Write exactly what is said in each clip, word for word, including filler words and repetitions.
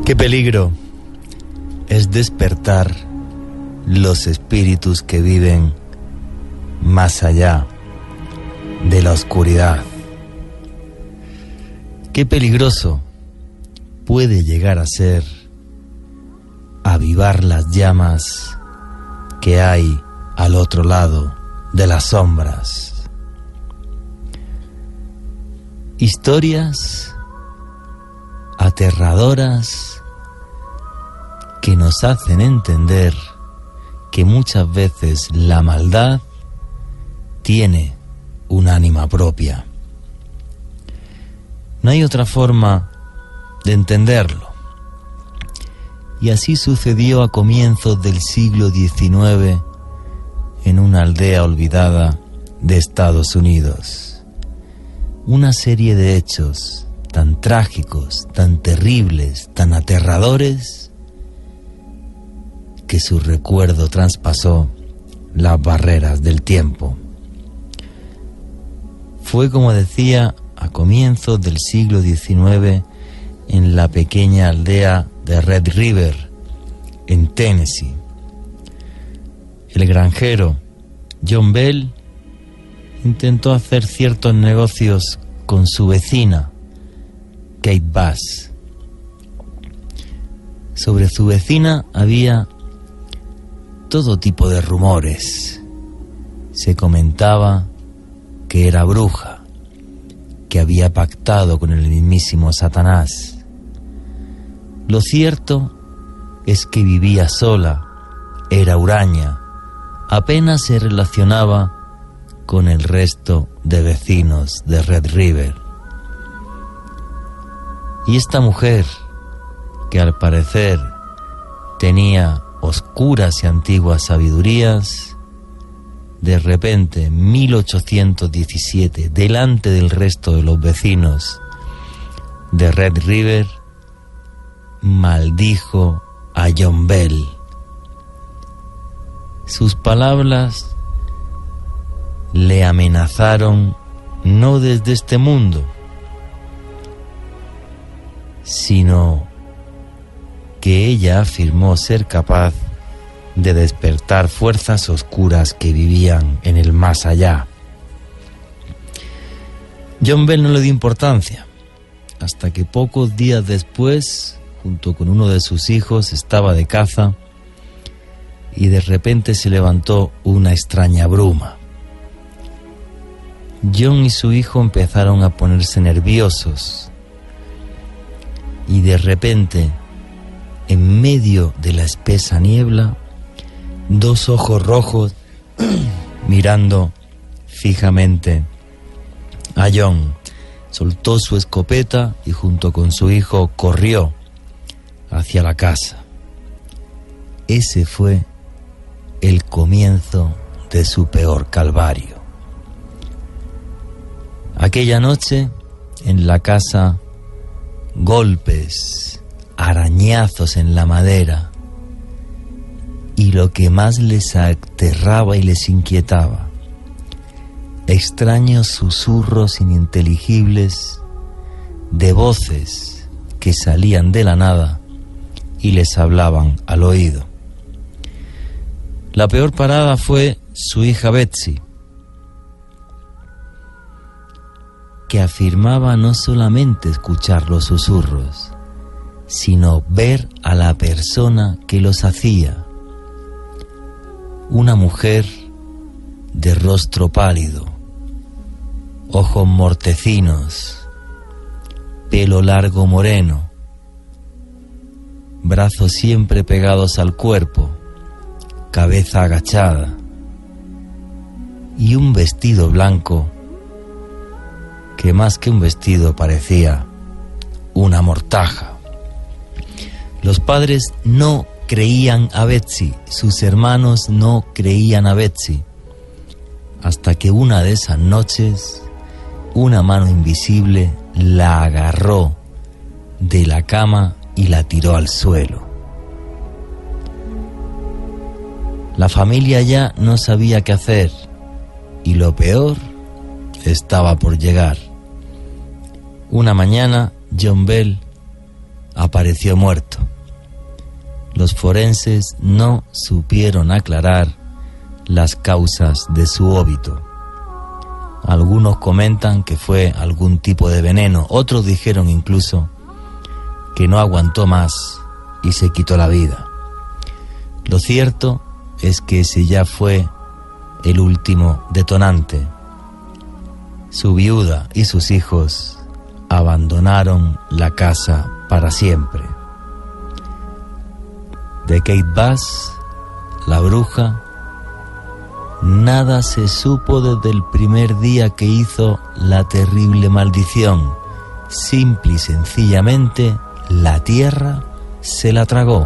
Qué peligro es despertar los espíritus que viven más allá de la oscuridad. Qué peligroso puede llegar a ser avivar las llamas que hay al otro lado de las sombras. Historias aterradoras que nos hacen entender que muchas veces la maldad tiene un ánima propia. No hay otra forma de entenderlo. Y así sucedió a comienzos del siglo diecinueve en una aldea olvidada de Estados Unidos. Una serie de hechos tan trágicos, tan terribles, tan aterradores, que su recuerdo traspasó las barreras del tiempo. Fue, como decía, a comienzos del siglo diecinueve en la pequeña aldea de Red River, en Tennessee. El granjero John Bell intentó hacer ciertos negocios con su vecina, Kate Bass. Sobre su vecina había todo tipo de rumores. Se comentaba que era bruja, que había pactado con el mismísimo Satanás. Lo cierto es que vivía sola, era huraña, apenas se relacionaba con el resto de vecinos de Red River. Y esta mujer, que al parecer tenía oscuras y antiguas sabidurías, de repente, en mil ochocientos diecisiete, delante del resto de los vecinos de Red River, maldijo a John Bell. Sus palabras le amenazaron no desde este mundo, sino que ella afirmó ser capaz de despertar fuerzas oscuras que vivían en el más allá. John Bell no le dio importancia, hasta que pocos días después, junto con uno de sus hijos, estaba de caza y de repente se levantó una extraña bruma. John y su hijo empezaron a ponerse nerviosos y de repente, en medio de la espesa niebla, dos ojos rojos mirando fijamente a John. Soltó su escopeta y junto con su hijo corrió hacia la casa. Ese fue el comienzo de su peor calvario. Aquella noche, en la casa, golpes, arañazos en la madera, y lo que más les aterraba y les inquietaba, extraños susurros ininteligibles de voces que salían de la nada y les hablaban al oído. La peor parada fue su hija Betsy, que afirmaba no solamente escuchar los susurros, sino ver a la persona que los hacía. Una mujer de rostro pálido, ojos mortecinos, pelo largo moreno, brazos siempre pegados al cuerpo, cabeza agachada y un vestido blanco que más que un vestido parecía una mortaja. Los padres no creían a Betsy, sus hermanos no creían a Betsy, hasta que una de esas noches una mano invisible la agarró de la cama y la tiró al suelo. La familia ya no sabía qué hacer y lo peor estaba por llegar. Una mañana, John Bell apareció muerto. Los forenses no supieron aclarar las causas de su óbito. Algunos comentan que fue algún tipo de veneno, otros dijeron incluso que no aguantó más y se quitó la vida. Lo cierto es que ese ya fue el último detonante. Su viuda y sus hijos abandonaron la casa para siempre. De Kate Bass, la bruja, nada se supo desde el primer día que hizo la terrible maldición. Simple y sencillamente, la tierra se la tragó.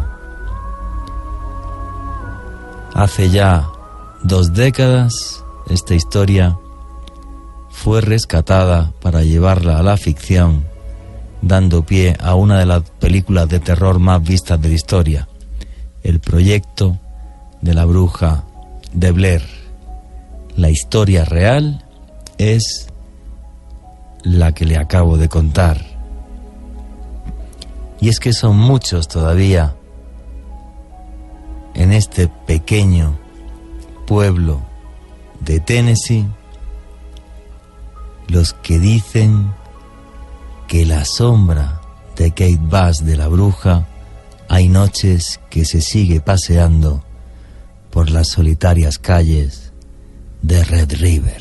Hace ya dos décadas, esta historia fue rescatada para llevarla a la ficción, dando pie a una de las películas de terror más vistas de la historia, El proyecto de la bruja de Blair. La historia real es la que le acabo de contar. Y es que son muchos todavía en este pequeño pueblo de Tennessee los que dicen que la sombra de Kate Bass, de la bruja, hay noches que se sigue paseando por las solitarias calles de Red River.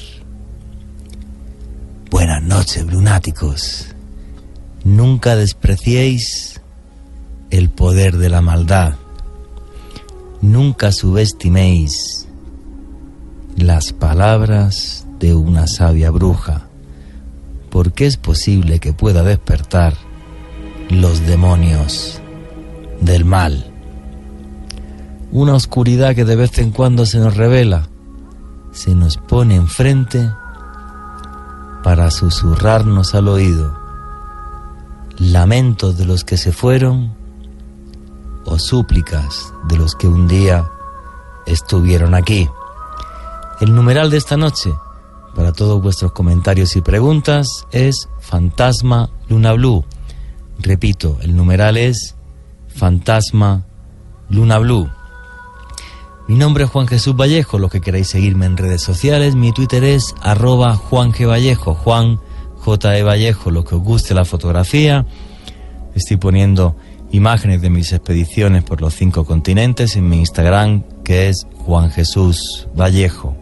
Buenas noches, lunáticos. Nunca despreciéis el poder de la maldad. Nunca subestiméis las palabras de una sabia bruja, porque es posible que pueda despertar los demonios del mal. Una oscuridad que de vez en cuando se nos revela, se nos pone enfrente para susurrarnos al oído lamentos de los que se fueron o súplicas de los que un día estuvieron aquí. El numeral de esta noche, para todos vuestros comentarios y preguntas, es Fantasma Luna Blue. Repito, el numeral es Fantasma Luna Blue. Mi nombre es Juan Jesús Vallejo. Los que queráis seguirme en redes sociales, mi Twitter es arroba Juan G. Vallejo, Juan J. E. Vallejo. Lo que os guste la fotografía, estoy poniendo imágenes de mis expediciones por los cinco continentes en mi Instagram, que es Juan Jesús Vallejo.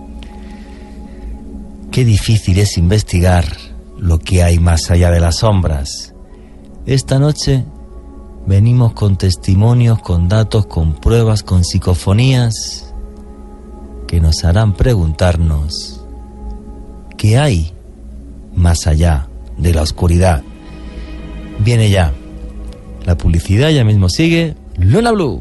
Qué difícil es investigar lo que hay más allá de las sombras. Esta noche venimos con testimonios, con datos, con pruebas, con psicofonías que nos harán preguntarnos ¿qué hay más allá de la oscuridad? Viene ya la publicidad, ya mismo sigue Luna Blue.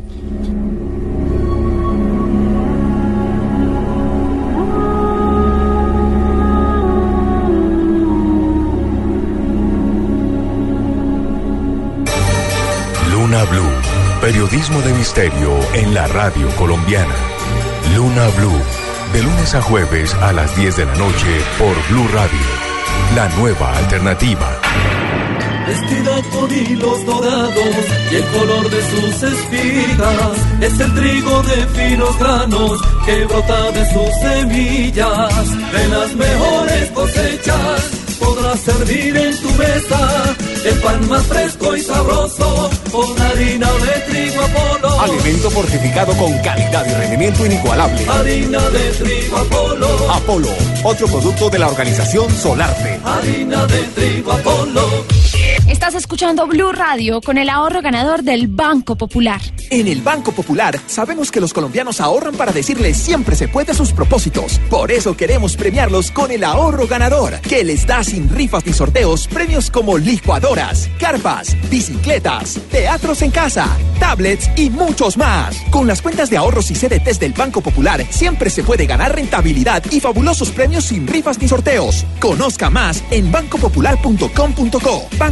Luna Blue, periodismo de misterio en la radio colombiana. Luna Blue, de lunes a jueves a las diez de la noche por Blue Radio, la nueva alternativa. Vestida con hilos dorados y el color de sus espigas es el trigo de finos granos que brota de sus semillas. De las mejores cosechas podrás servir en tu mesa el pan más fresco y sabroso con harina de trigo Apolo. Alimento fortificado con calidad y rendimiento inigualable. Harina de trigo Apolo. Apolo, otro producto de la organización Solarte. Harina de trigo Apolo. Estás escuchando Blue Radio con el ahorro ganador del Banco Popular. En el Banco Popular sabemos que los colombianos ahorran para decirles siempre se puede a sus propósitos. Por eso queremos premiarlos con el ahorro ganador, que les da sin rifas ni sorteos premios como licuadoras, carpas, bicicletas, teatros en casa, tablets y muchos más. Con las cuentas de ahorros y C D Ts del Banco Popular siempre se puede ganar rentabilidad y fabulosos premios sin rifas ni sorteos. Conozca más en banco popular punto com punto co. Banco Popular.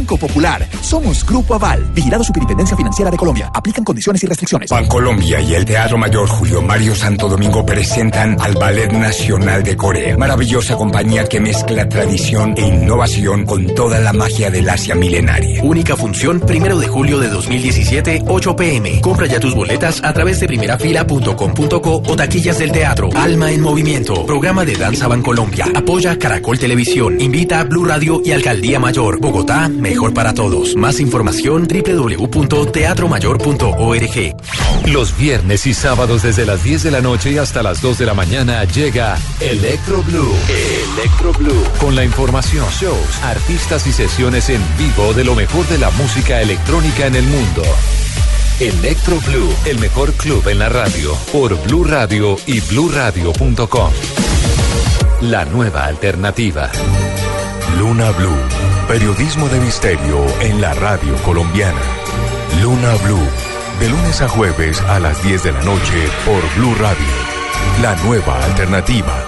Popular. Somos Grupo Aval, vigilado Superintendencia Financiera de Colombia. Aplican condiciones y restricciones. Bancolombia y el Teatro Mayor Julio Mario Santo Domingo presentan al Ballet Nacional de Corea. Maravillosa compañía que mezcla tradición e innovación con toda la magia del Asia milenaria. Única función, primero de julio de dos mil diecisiete, ocho pe eme. Compra ya tus boletas a través de primerafila punto com punto co o taquillas del teatro. Alma en Movimiento, programa de danza Bancolombia. Apoya Caracol Televisión. Invita a Blue Radio y Alcaldía Mayor. Bogotá, mejor para todos. Más información, doble u doble u doble u punto teatro mayor punto org. Los viernes y sábados desde las diez de la noche y hasta las dos de la mañana llega Electro Blue. Electro Blue. Con la información, shows, artistas y sesiones en vivo de lo mejor de la música electrónica en el mundo. Electro Blue, el mejor club en la radio, por Blue Radio y blue radio punto com. La nueva alternativa. Luna Blue, periodismo de misterio en la radio colombiana. Luna Blue, de lunes a jueves a las diez de la noche por Blue Radio. La nueva alternativa.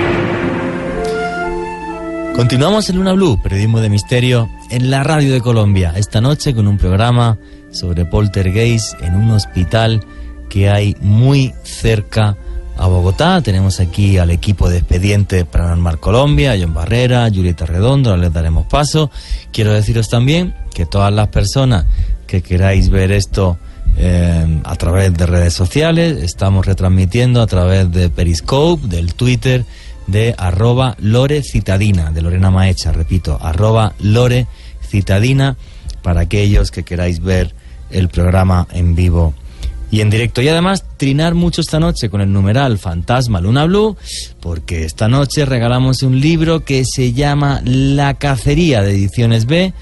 Continuamos en Luna Blue, periodismo de misterio en la radio de Colombia. Esta noche con un programa sobre poltergeist en un hospital que hay muy cerca a Bogotá. Tenemos aquí al equipo de Expediente Paranormal Colombia, a John Barrera, a Julieta Redondo, les daremos paso. Quiero deciros también que todas las personas que queráis ver esto eh, a través de redes sociales, estamos retransmitiendo a través de Periscope, del Twitter, de arroba Lore Citadina, de Lorena Maecha, repito, arroba Lore Citadina, para aquellos que queráis ver el programa en vivo y en directo. Y además trinar mucho esta noche con el numeral Fantasma Luna Blue, porque esta noche regalamos un libro que se llama La Cacería, de Ediciones B.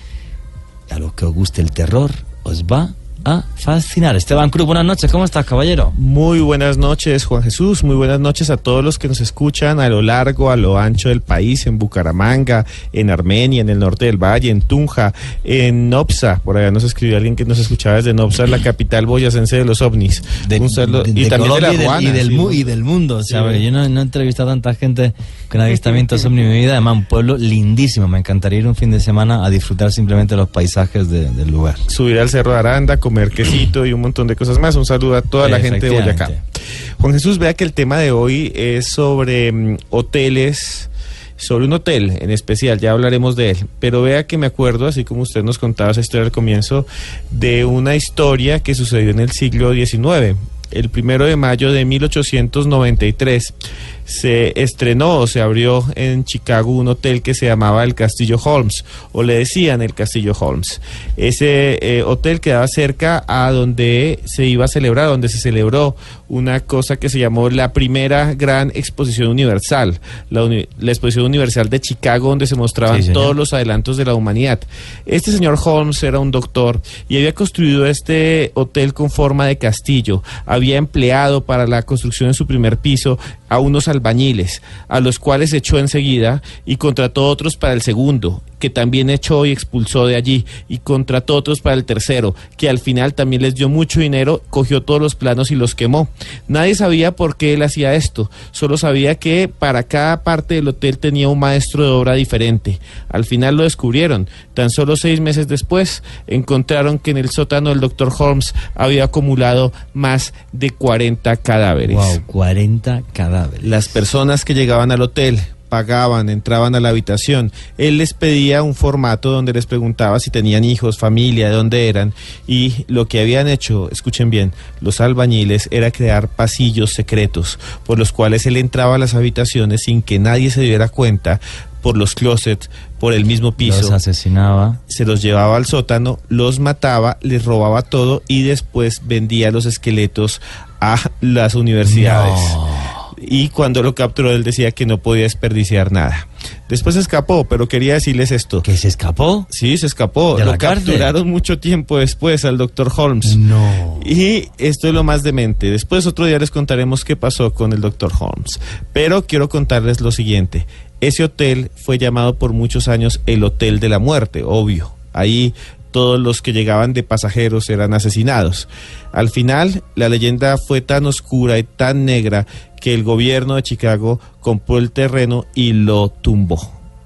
A los que os guste el terror os va a fascinar. Esteban Cruz, buenas noches, ¿cómo estás, caballero? Muy buenas noches, Juan Jesús, muy buenas noches a todos los que nos escuchan a lo largo, a lo ancho del país, en Bucaramanga, en Armenia, en el norte del valle, en Tunja, en Nopsa. Por allá nos escribió alguien que nos escuchaba desde Nopsa, la capital boyacense de los ovnis. De, Un saludo, de, y de también Colombia de la Juana, y, del, sí, y, del, y del mundo, o sea, sí. Yo no, no he entrevistado a tanta gente con avistamientos ovni en mi vida. Además, un pueblo lindísimo, me encantaría ir un fin de semana a disfrutar simplemente los paisajes de, del lugar. Subir al Cerro de Aranda, comer quesito y un montón de cosas más. Un saludo a toda la gente de Boyacá. Juan Jesús, vea que el tema de hoy es sobre um, hoteles, sobre un hotel en especial, ya hablaremos de él, pero vea que me acuerdo, así como usted nos contaba esa historia al comienzo, de una historia que sucedió en el siglo diecinueve. El primero de mayo de mil ochocientos noventa y tres se estrenó o se abrió en Chicago un hotel que se llamaba el Castillo Holmes, o le decían el Castillo Holmes. Ese eh, hotel quedaba cerca a donde se iba a celebrar, donde se celebró una cosa que se llamó la primera gran exposición universal, la, uni la exposición universal de Chicago, donde se mostraban sí, todos los adelantos de la humanidad. Este señor Holmes era un doctor y había construido este hotel con forma de castillo. Había empleado para la construcción de su primer piso a unos albañiles, a los cuales echó enseguida y contrató otros para el segundo, que también echó y expulsó de allí, y contrató otros para el tercero, que al final también les dio mucho dinero, cogió todos los planos y los quemó. Nadie sabía por qué él hacía esto, solo sabía que para cada parte del hotel tenía un maestro de obra diferente. Al final lo descubrieron. Tan solo seis meses después encontraron que en el sótano del doctor Holmes había acumulado más de cuarenta cadáveres. Wow, cuarenta cadáveres. Las personas que llegaban al hotel pagaban, entraban a la habitación. Él les pedía un formato donde les preguntaba si tenían hijos, familia, de dónde eran, y lo que habían hecho, escuchen bien, los albañiles, era crear pasillos secretos por los cuales él entraba a las habitaciones sin que nadie se diera cuenta, por los closets, por el mismo piso. Los asesinaba. Se los llevaba al sótano, los mataba, les robaba todo y después vendía los esqueletos a las universidades. No. Y cuando lo capturó, él decía que no podía desperdiciar nada. Después se escapó, pero quería decirles esto. ¿Que se escapó? Sí, se escapó. Lo capturaron mucho tiempo después al doctor Holmes. No. Y esto es lo más demente. Después otro día les contaremos qué pasó con el doctor Holmes. Pero quiero contarles lo siguiente. Ese hotel fue llamado por muchos años el Hotel de la Muerte, obvio. Ahí todos los que llegaban de pasajeros eran asesinados. Al final, la leyenda fue tan oscura y tan negra que el gobierno de Chicago compró el terreno y lo tumbó.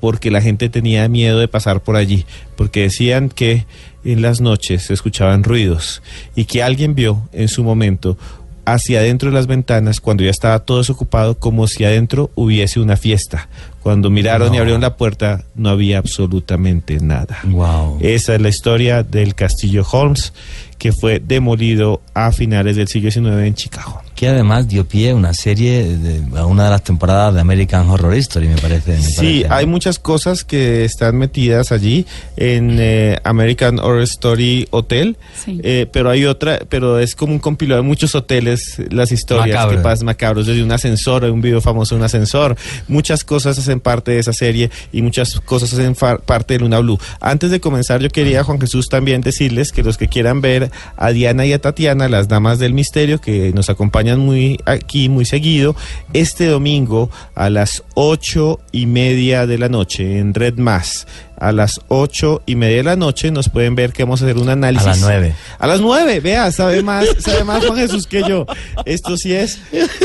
porque la gente tenía miedo de pasar por allí, porque decían que en las noches se escuchaban ruidos y que alguien vio en su momento hacia adentro de las ventanas, cuando ya estaba todo desocupado, como si adentro hubiese una fiesta. Cuando miraron no. y abrieron la puerta, no había absolutamente nada. Wow. Esa es la historia del Castillo Holmes, que fue demolido a finales del siglo diecinueve en Chicago. Que además dio pie a una serie, de, a una de las temporadas de American Horror Story, me parece. Me sí, parece, ¿no? Hay muchas cosas que están metidas allí en eh, American Horror Story Hotel, sí. eh, pero hay otra, pero es como un compilado de muchos hoteles, las historias Macabro. que pasan macabros, desde un ascensor, hay un video famoso de un ascensor, muchas cosas hacen parte de esa serie y muchas cosas hacen parte de Luna Blue. Antes de comenzar, yo quería, Juan Jesús, también decirles que los que quieran ver a Diana y a Tatiana, las damas del misterio, que nos acompañan muy aquí, muy seguido, este domingo a las ocho y media de la noche en Red Más. A las ocho y media de la noche nos pueden ver que vamos a hacer un análisis. A las nueve. A las nueve, vea, sabe más, sabe más Juan Jesús que yo. Esto sí es...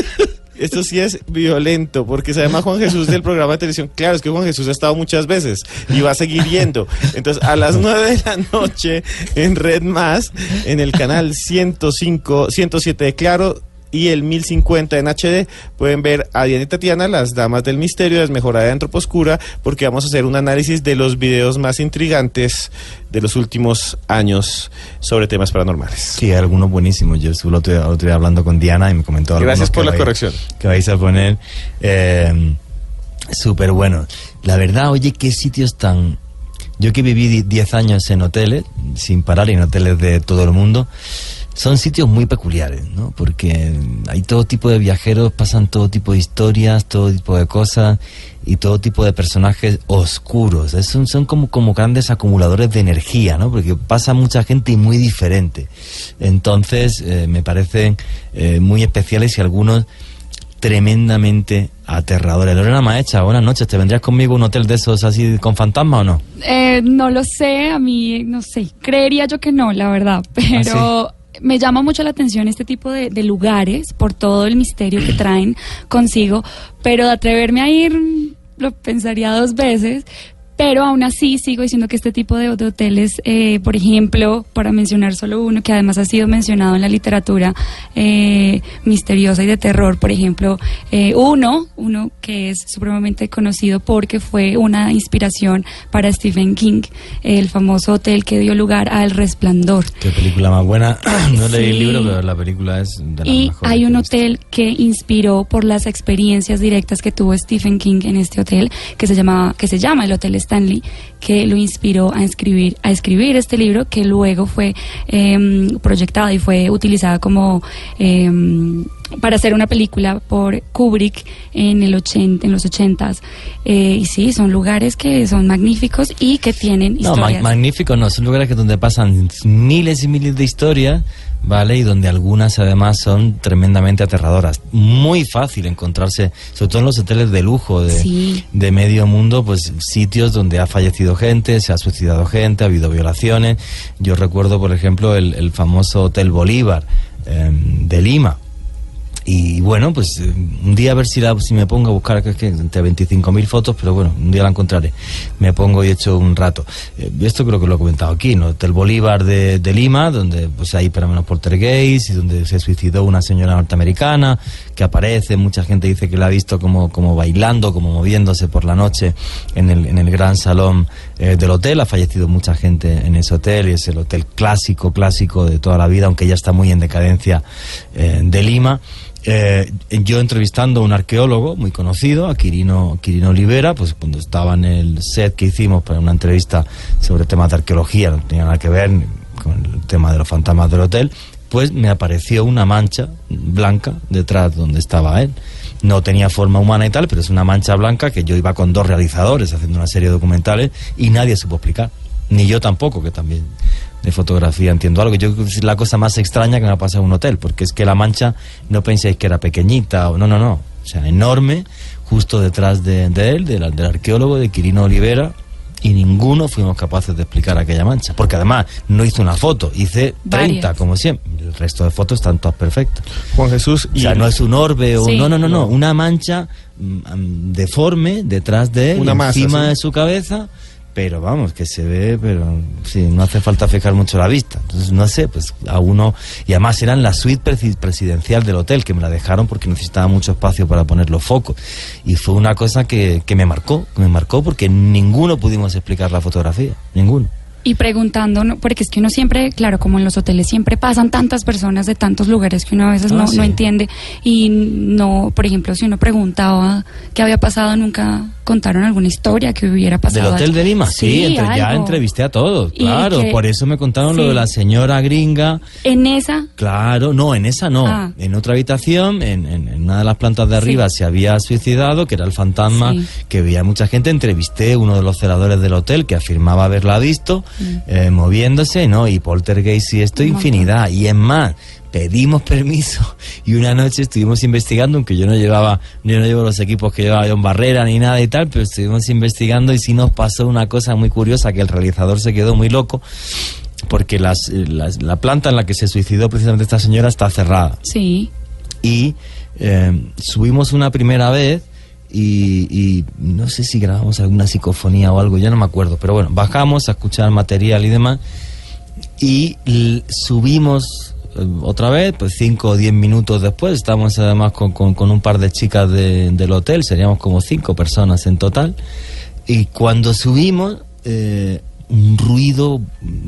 Esto sí es violento, porque se llama Juan Jesús del programa de televisión. Claro, es que Juan Jesús ha estado muchas veces y va a seguir yendo. Entonces, a las nueve de la noche en Red Más, en el canal ciento cinco, ciento siete de Claro y el mil cincuenta en H D, pueden ver a Diana y Tatiana, las damas del misterio, desmejorada de Antroposcura, porque vamos a hacer un análisis de los videos más intrigantes de los últimos años sobre temas paranormales. Sí, algunos buenísimos. Yo estuve el otro día, otro día hablando con Diana y me comentó algunos. Gracias por la vais, corrección. Que vais a poner eh, súper bueno. La verdad, oye, qué sitios tan... Yo que viví diez años en hoteles, sin parar, en hoteles de todo el mundo, son sitios muy peculiares, ¿no? Porque hay todo tipo de viajeros, pasan todo tipo de historias, todo tipo de cosas y todo tipo de personajes oscuros. Es, son son como, como grandes acumuladores de energía, ¿no? Porque pasa mucha gente y muy diferente. Entonces, eh, me parecen eh, muy especiales y algunos tremendamente aterradores. Lorena Maecha, buenas noches. ¿Te vendrías conmigo a un hotel de esos así con fantasma o no? Eh, no lo sé, a mí, no sé. Creería yo que no, la verdad, pero... ¿Ah, sí? Me llama mucho la atención este tipo de, de lugares por todo el misterio que traen consigo, pero de atreverme a ir lo pensaría dos veces, pero aún así sigo diciendo que este tipo de, de hoteles, eh, por ejemplo, para mencionar solo uno que además ha sido mencionado en la literatura eh, misteriosa y de terror, por ejemplo, eh, uno, uno que es supremamente conocido porque fue una inspiración para Stephen King, el famoso hotel que dio lugar a El Resplandor. Qué película más buena. No sí. leí el libro, pero la película es de las y mejores. Hay un hotel que inspiró por las experiencias directas que tuvo Stephen King en este hotel, que se llamaba, que se llama el Hotel Stanley, que lo inspiró a escribir a escribir este libro, que luego fue eh, proyectado y fue utilizada como eh, para hacer una película por Kubrick en el ochenta, en los ochentas. Eh, y sí, son lugares que son magníficos y que tienen historias. No, ma magníficos no, son lugares que donde pasan miles y miles de historias, ¿vale? Y donde algunas además son tremendamente aterradoras. Muy fácil encontrarse, sobre todo en los hoteles de lujo de, sí. de medio mundo, pues sitios donde ha fallecido gente, se ha suicidado gente, ha habido violaciones. Yo recuerdo, por ejemplo, el, el famoso Hotel Bolívar eh, de Lima. Y bueno, pues un día a ver si, la, si me pongo a buscar, que es que entre veinticinco mil fotos, pero bueno, un día la encontraré. Me pongo y echo un rato. Eh, esto creo que lo he comentado aquí, ¿no? Hotel Bolívar de, de Lima, donde pues hay para menos poltergeist y donde se suicidó una señora norteamericana que aparece, mucha gente dice que la ha visto como, como bailando, como moviéndose por la noche en el, en el gran salón eh, del hotel. Ha fallecido mucha gente en ese hotel y es el hotel clásico, clásico de toda la vida, aunque ya está muy en decadencia eh, de Lima. Eh, yo entrevistando a un arqueólogo muy conocido, a Quirino, Quirino Olivera, pues cuando estaba en el set que hicimos para una entrevista sobre temas de arqueología, no tenía nada que ver con el tema de los fantasmas del hotel, pues me apareció una mancha blanca detrás donde estaba él. No tenía forma humana y tal, pero es una mancha blanca que yo iba con dos realizadores haciendo una serie de documentales y nadie supo explicar, ni yo tampoco, que también de fotografía entiendo algo. Yo creo que es la cosa más extraña que me ha pasado en un hotel, porque es que la mancha no penséis que era pequeñita o no, no, no, o sea, enorme, justo detrás de, de él, del, del arqueólogo, de Quirino Olivera, y ninguno fuimos capaces de explicar aquella mancha, porque además no hice una foto, hice treinta, como siempre. El resto de fotos están todas perfectas. Juan Jesús, o sea, no es un orbe o sí. no, no, no, no, una mancha um, deforme detrás de él, una masa, encima ¿sí? de su cabeza, pero vamos, que se ve, pero sí, no hace falta fijar mucho la vista. Entonces, no sé, pues a uno... Y además era en la suite presidencial del hotel, que me la dejaron porque necesitaba mucho espacio para poner los focos. Y fue una cosa que, que me marcó, que me marcó porque ninguno pudimos explicar la fotografía, ninguno. Y preguntando, ¿no? Porque es que uno siempre, claro, como en los hoteles siempre pasan tantas personas de tantos lugares que uno a veces ah, no, sí. no entiende. Y no, por ejemplo, si uno preguntaba qué había pasado, nunca contaron alguna historia que hubiera pasado. ¿Del hotel de Lima? Sí, sí entre, ya entrevisté a todos, claro. Que, por eso me contaron sí. lo de la señora gringa. ¿En esa? Claro, no, en esa no. Ah. En otra habitación, en, en, en una de las plantas de arriba sí. se había suicidado, que era el fantasma, sí. que veía mucha gente. Entrevisté a uno de los celadores del hotel que afirmaba haberla visto. Eh, moviéndose, ¿no? Y poltergeist y esto, infinidad. Y es más, pedimos permiso y una noche estuvimos investigando, aunque yo no llevaba, yo no llevo los equipos que llevaba John Barrera ni nada y tal, pero estuvimos investigando y sí nos pasó una cosa muy curiosa, que el realizador se quedó muy loco, porque las, las, la planta en la que se suicidó precisamente esta señora está cerrada. Sí. Y eh, subimos una primera vez Y, y no sé si grabamos alguna psicofonía o algo, ya no me acuerdo, pero bueno, bajamos a escuchar material y demás y l- subimos eh, otra vez, pues cinco o diez minutos después, estamos además con, con, con un par de chicas de, del hotel, seríamos como cinco personas en total, y cuando subimos eh, un ruido,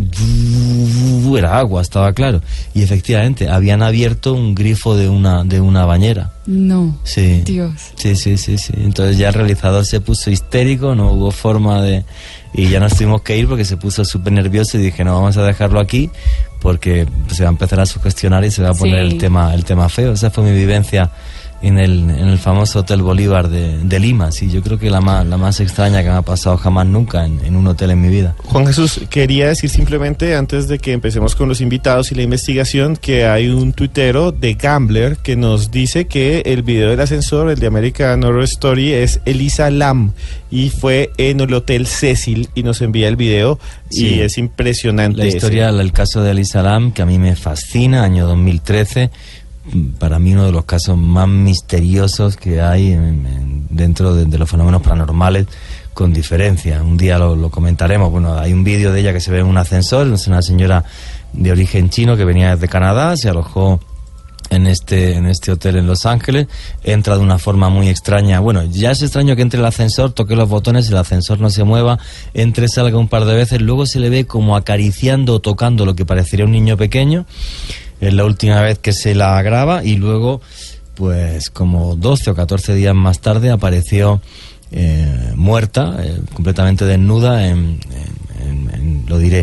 era agua, estaba claro, y efectivamente habían abierto un grifo de una de una bañera. No. Sí. Dios. Sí, sí, sí, sí. Entonces ya el realizador se puso histérico, no hubo forma de... Y ya nos tuvimos que ir porque se puso súper nervioso y dije, no, vamos a dejarlo aquí porque se va a empezar a sugestionar y se va a poner sí. el tema el tema feo. Esa fue mi vivencia en el, en el famoso Hotel Bolívar de, de Lima. Sí, yo creo que la más, la más extraña que me ha pasado jamás nunca en, en un hotel en mi vida. Juan Jesús, quería decir simplemente, antes de que empecemos con los invitados y la investigación, que hay un tuitero de Gambler que nos dice que el video del ascensor, el de American Horror Story, es Elisa Lam y fue en el Hotel Cecil y nos envía el video sí. y es impresionante. La historia, ese. el caso de Elisa Lam, que a mí me fascina, año dos mil trece, para mí uno de los casos más misteriosos que hay en, en, dentro de, de los fenómenos paranormales, con diferencia. Un día lo, lo comentaremos. Bueno, hay un vídeo de ella que se ve en un ascensor, es una señora de origen chino que venía desde Canadá, se alojó en este en este hotel en Los Ángeles, entra de una forma muy extraña. Bueno, ya es extraño que entre el ascensor, toque los botones, el ascensor no se mueva, entre, salga un par de veces, luego se le ve como acariciando o tocando lo que parecería un niño pequeño. Es la última vez que se la graba y luego, pues como doce o catorce días más tarde apareció eh, muerta, eh, completamente desnuda en, en, en, en lo diré,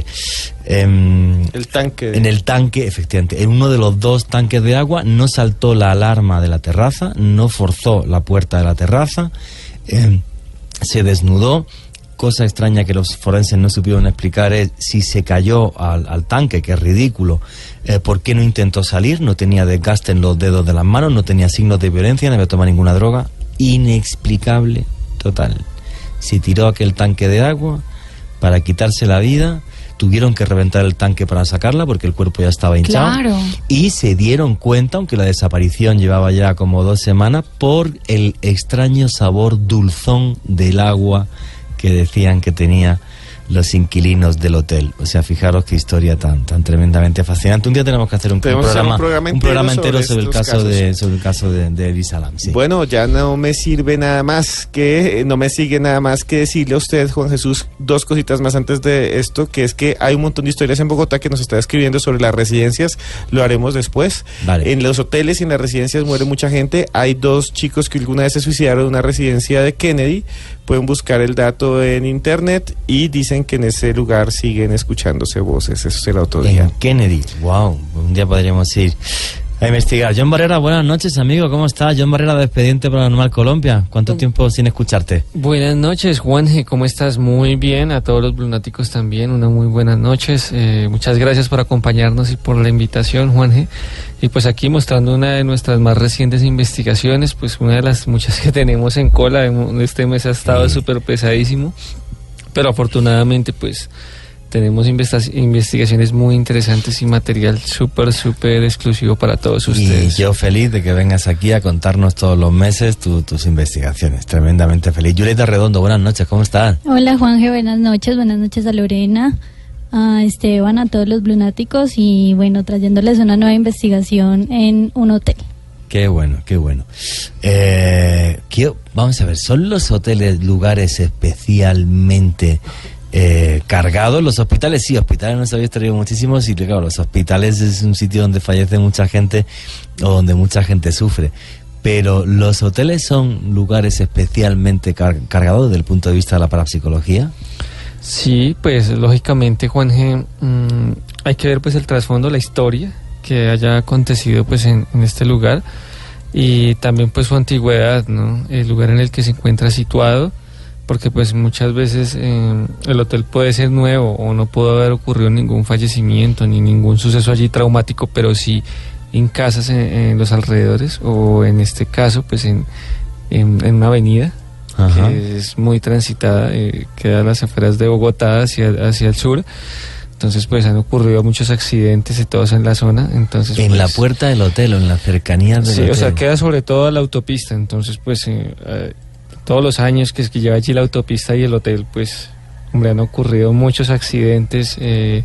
en el tanque. En el tanque, efectivamente, en uno de los dos tanques de agua. No saltó la alarma de la terraza, no forzó la puerta de la terraza, eh, se desnudó. Cosa extraña que los forenses no supieron explicar es si se cayó al, al tanque, que es ridículo. Eh, ¿Por qué no intentó salir? No tenía desgaste en los dedos de las manos, no tenía signos de violencia, no había tomado ninguna droga. Inexplicable, total. Se tiró a aquel tanque de agua para quitarse la vida. Tuvieron que reventar el tanque para sacarla porque el cuerpo ya estaba hinchado. Claro. Y se dieron cuenta, aunque la desaparición llevaba ya como dos semanas, por el extraño sabor dulzón del agua que decían que tenía los inquilinos del hotel. O sea, fijaros qué historia tan tan tremendamente fascinante. Un día tenemos que hacer un, un programa, un programa entero, un programa entero sobre, sobre el caso casos. de sobre el caso de, de Elisa Lam. Sí. Bueno, ya no me sirve nada más que no me sigue nada más que decirle a usted, Juan Jesús, dos cositas más antes de esto, que es que hay un montón de historias en Bogotá que nos está escribiendo sobre las residencias. Lo haremos después. Vale. En los hoteles y en las residencias muere mucha gente. Hay dos chicos que alguna vez se suicidaron en una residencia de Kennedy. Pueden buscar el dato en internet y dicen que en ese lugar siguen escuchándose voces. Eso será otro día. En Kennedy, wow, un día podríamos ir a investigar. John Barrera, buenas noches, amigo, ¿cómo estás? John Barrera de Expediente Paranormal Colombia. ¿Cuánto oh. tiempo sin escucharte? Buenas noches, Juanje, ¿cómo estás? Muy bien, a todos los lunáticos también, una muy buenas noches. Eh, muchas gracias por acompañarnos y por la invitación, Juanje. Y pues aquí mostrando una de nuestras más recientes investigaciones, pues una de las muchas que tenemos en cola. Este mes ha estado súper sí. pesadísimo. pero afortunadamente pues tenemos investa- investigaciones muy interesantes y material súper, súper exclusivo para todos ustedes. Y yo feliz de que vengas aquí a contarnos todos los meses tu, tus investigaciones. Tremendamente feliz. Julieta Redondo, buenas noches, ¿cómo estás? Hola Juanje, buenas noches. Buenas noches a Lorena, a Esteban, a todos los blunáticos y bueno, trayéndoles una nueva investigación en un hotel. Qué bueno, qué bueno. Eh, quiero, vamos a ver, ¿son los hoteles lugares especialmente... Eh, cargados? Los hospitales, sí, hospitales nos habéis traído muchísimos y claro, los hospitales es un sitio donde fallece mucha gente o donde mucha gente sufre, pero ¿los hoteles son lugares especialmente car- cargados desde el punto de vista de la parapsicología? Sí, pues lógicamente, Juanje, mmm, hay que ver pues el trasfondo, la historia que haya acontecido pues en, en este lugar y también pues su antigüedad, ¿no? El lugar en el que se encuentra situado, porque pues muchas veces eh, el hotel puede ser nuevo o no pudo haber ocurrido ningún fallecimiento ni ningún suceso allí traumático, pero sí en casas en, en los alrededores o en este caso pues en, en, en una avenida. Ajá. Que es muy transitada, eh, queda a las afueras de Bogotá hacia, hacia el sur. Entonces pues han ocurrido muchos accidentes y todos en la zona. Entonces en pues, la puerta del hotel o en las cercanías del sí, hotel. O sea, queda sobre todo a la autopista. Entonces pues eh, eh, todos los años que, es que lleva allí la autopista y el hotel, pues, hombre, han ocurrido muchos accidentes, eh,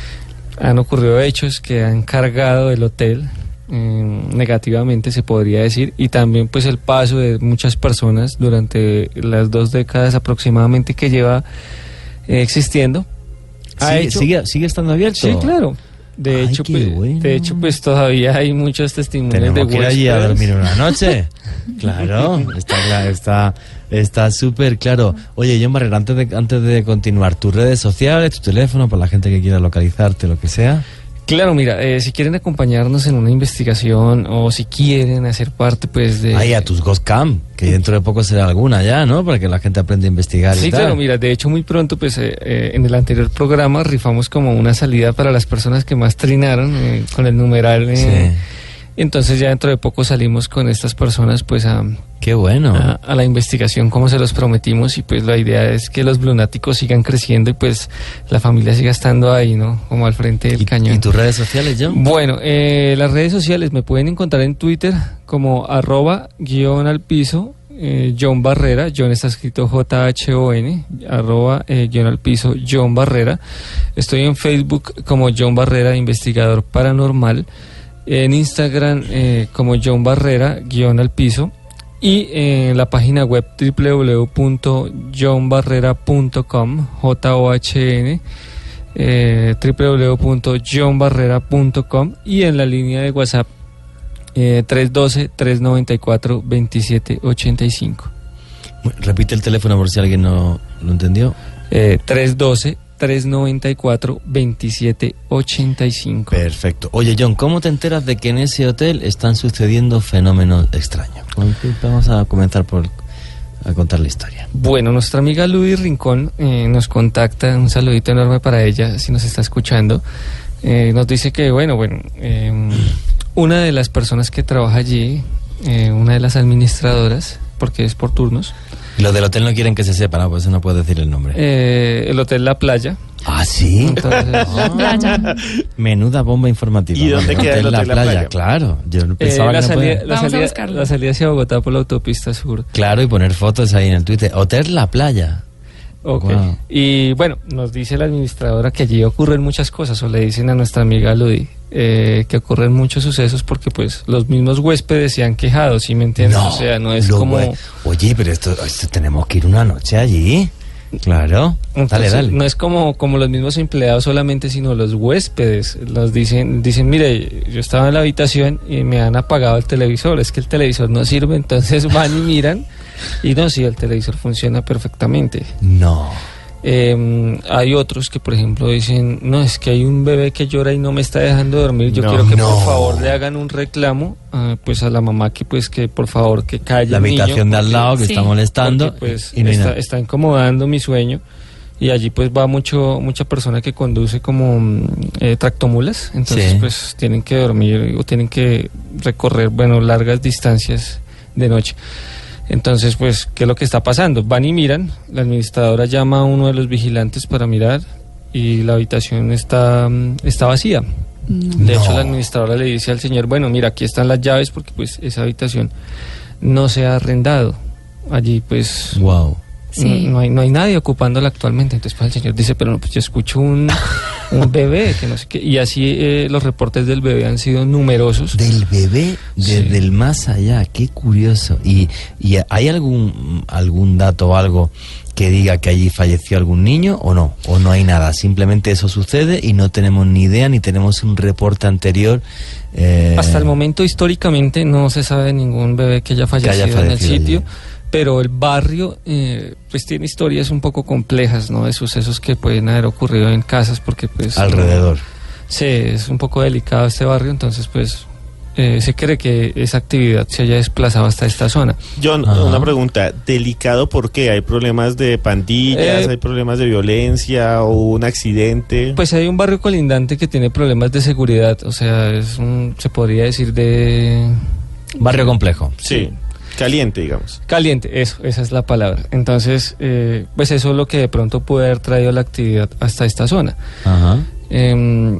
han ocurrido hechos que han cargado el hotel eh, negativamente, se podría decir, y también, pues, el paso de muchas personas durante las dos décadas aproximadamente que lleva eh, existiendo. ¿Sigue, hecho, ¿sigue, ¿Sigue estando abierto? Sí, claro. De Ay, hecho, pues, bueno. de hecho, pues todavía hay muchos testimonios. Tenemos de que ir allí a dormir una noche. Claro, está está está súper claro. Oye, John Barrera, antes de antes de continuar, tus redes sociales, tu teléfono para la gente que quiera localizarte, lo que sea. Claro, mira, eh, si quieren acompañarnos en una investigación o si quieren hacer parte, pues, de... Ay, a tus Ghost Camp, que dentro de poco será alguna ya, ¿no? Para que la gente aprenda a investigar sí, y tal. claro, mira, de hecho muy pronto, pues, eh, eh, en el anterior programa rifamos como una salida para las personas que más trinaron eh, con el numeral. Eh, sí. Entonces ya dentro de poco salimos con estas personas, pues, a... ¡Qué bueno! A, a la investigación como se los prometimos y pues la idea es que los blunáticos sigan creciendo y pues la familia siga estando ahí, ¿no? Como al frente del ¿Y, cañón. ¿Y tus redes sociales, John? Bueno, eh, las redes sociales me pueden encontrar en Twitter como arroba guión al piso, eh, John Barrera. John está escrito J H O N, arroba eh, guión al piso, John Barrera. Estoy en Facebook como John Barrera, investigador paranormal. En Instagram eh, como John Barrera, guión al piso. Y en la página web doble u doble u doble u punto john barrera punto com, J O H N, eh, doble u doble u doble u punto john barrera punto com y en la línea de WhatsApp eh, tres uno dos, tres nueve cuatro, dos siete ocho cinco. Repite el teléfono por si alguien no lo entendió. Eh, tres uno dos, tres nueve cuatro, dos siete ocho cinco. Perfecto. Oye, John, ¿cómo te enteras de que en ese hotel están sucediendo fenómenos extraños? Vamos a comenzar por a contar la historia. Bueno, nuestra amiga Ludy Rincón eh, nos contacta, un saludito enorme para ella, si nos está escuchando. Eh, nos dice que, bueno, bueno, eh, una de las personas que trabaja allí, eh, una de las administradoras, porque es por turnos. Los del hotel no quieren que se sepa, ¿no? Por eso no puedo decir el nombre. Eh, el hotel La Playa. Ah, ¿sí? Entonces, La Playa. Menuda bomba informativa. ¿Y dónde queda el hotel La Playa? Playa? Claro. Yo pensaba eh, la, que no salida, podía. la, Vamos a salida, buscarlo. la salida hacia Bogotá por la autopista sur. Claro, y poner fotos ahí en el Twitter. Hotel La Playa. Ok. Wow. Y bueno, nos dice la administradora que allí ocurren muchas cosas, o le dicen a nuestra amiga Ludy, eh, que ocurren muchos sucesos porque pues los mismos huéspedes se han quejado, ¿sí me entiendes? No, o sea, no es lo como... hue- Oye, pero esto, esto tenemos que ir una noche allí. Claro. Entonces, dale, dale. no es como, como los mismos empleados solamente, sino los huéspedes. Nos dicen, dicen, mire, yo estaba en la habitación y me han apagado el televisor. Es que el televisor no sirve, entonces van y miran. Y no, sí, el televisor funciona perfectamente. No. Eh, hay otros que, por ejemplo, dicen, no, es que hay un bebé que llora y no me está dejando dormir. Yo No, quiero que no. por favor le hagan un reclamo, uh, pues a la mamá que, pues que por favor que calle La el niño, habitación de al porque- lado que sí, está molestando. porque, pues y no hay está, nada. está incomodando mi sueño. Y allí pues va mucho mucha persona que conduce como mm, eh, tractomulas, entonces Sí. pues tienen que dormir o tienen que recorrer, bueno, largas distancias de noche. Entonces, pues, ¿qué es lo que está pasando? Van y miran, la administradora llama a uno de los vigilantes para mirar y la habitación está, está vacía. No. De hecho, la administradora le dice al señor, bueno, mira, aquí están las llaves porque pues esa habitación no se ha arrendado. Allí pues... Wow. Sí. No, no, hay, no hay nadie ocupándola actualmente. Entonces pues, el señor dice, pero no, pues yo escucho un, un bebé, que no sé qué. Y así eh, los reportes del bebé han sido numerosos. Del bebé desde sí. el más allá, qué curioso. ¿Y, y hay algún, algún dato o algo que diga que allí falleció algún niño o no? ¿O no hay nada? Simplemente eso sucede y no tenemos ni idea, ni tenemos un reporte anterior. Eh... Hasta el momento, históricamente, no se sabe de ningún bebé que haya fallecido, que haya fallecido en el sitio. Allí. Pero el barrio eh, pues tiene historias un poco complejas, ¿no? De sucesos que pueden haber ocurrido en casas porque pues... Alrededor. No, sí, es un poco delicado este barrio, entonces pues eh, se cree que esa actividad se haya desplazado hasta esta zona. John, Ajá. una pregunta, ¿delicado por qué? ¿Hay problemas de pandillas, eh, hay problemas de violencia o un accidente? Pues hay un barrio colindante que tiene problemas de seguridad, o sea, es un, se podría decir de... Barrio complejo. Sí. Caliente, digamos. Caliente, eso, esa es la palabra. Entonces, eh, pues eso es lo que de pronto puede haber traído la actividad hasta esta zona. Ajá. Eh,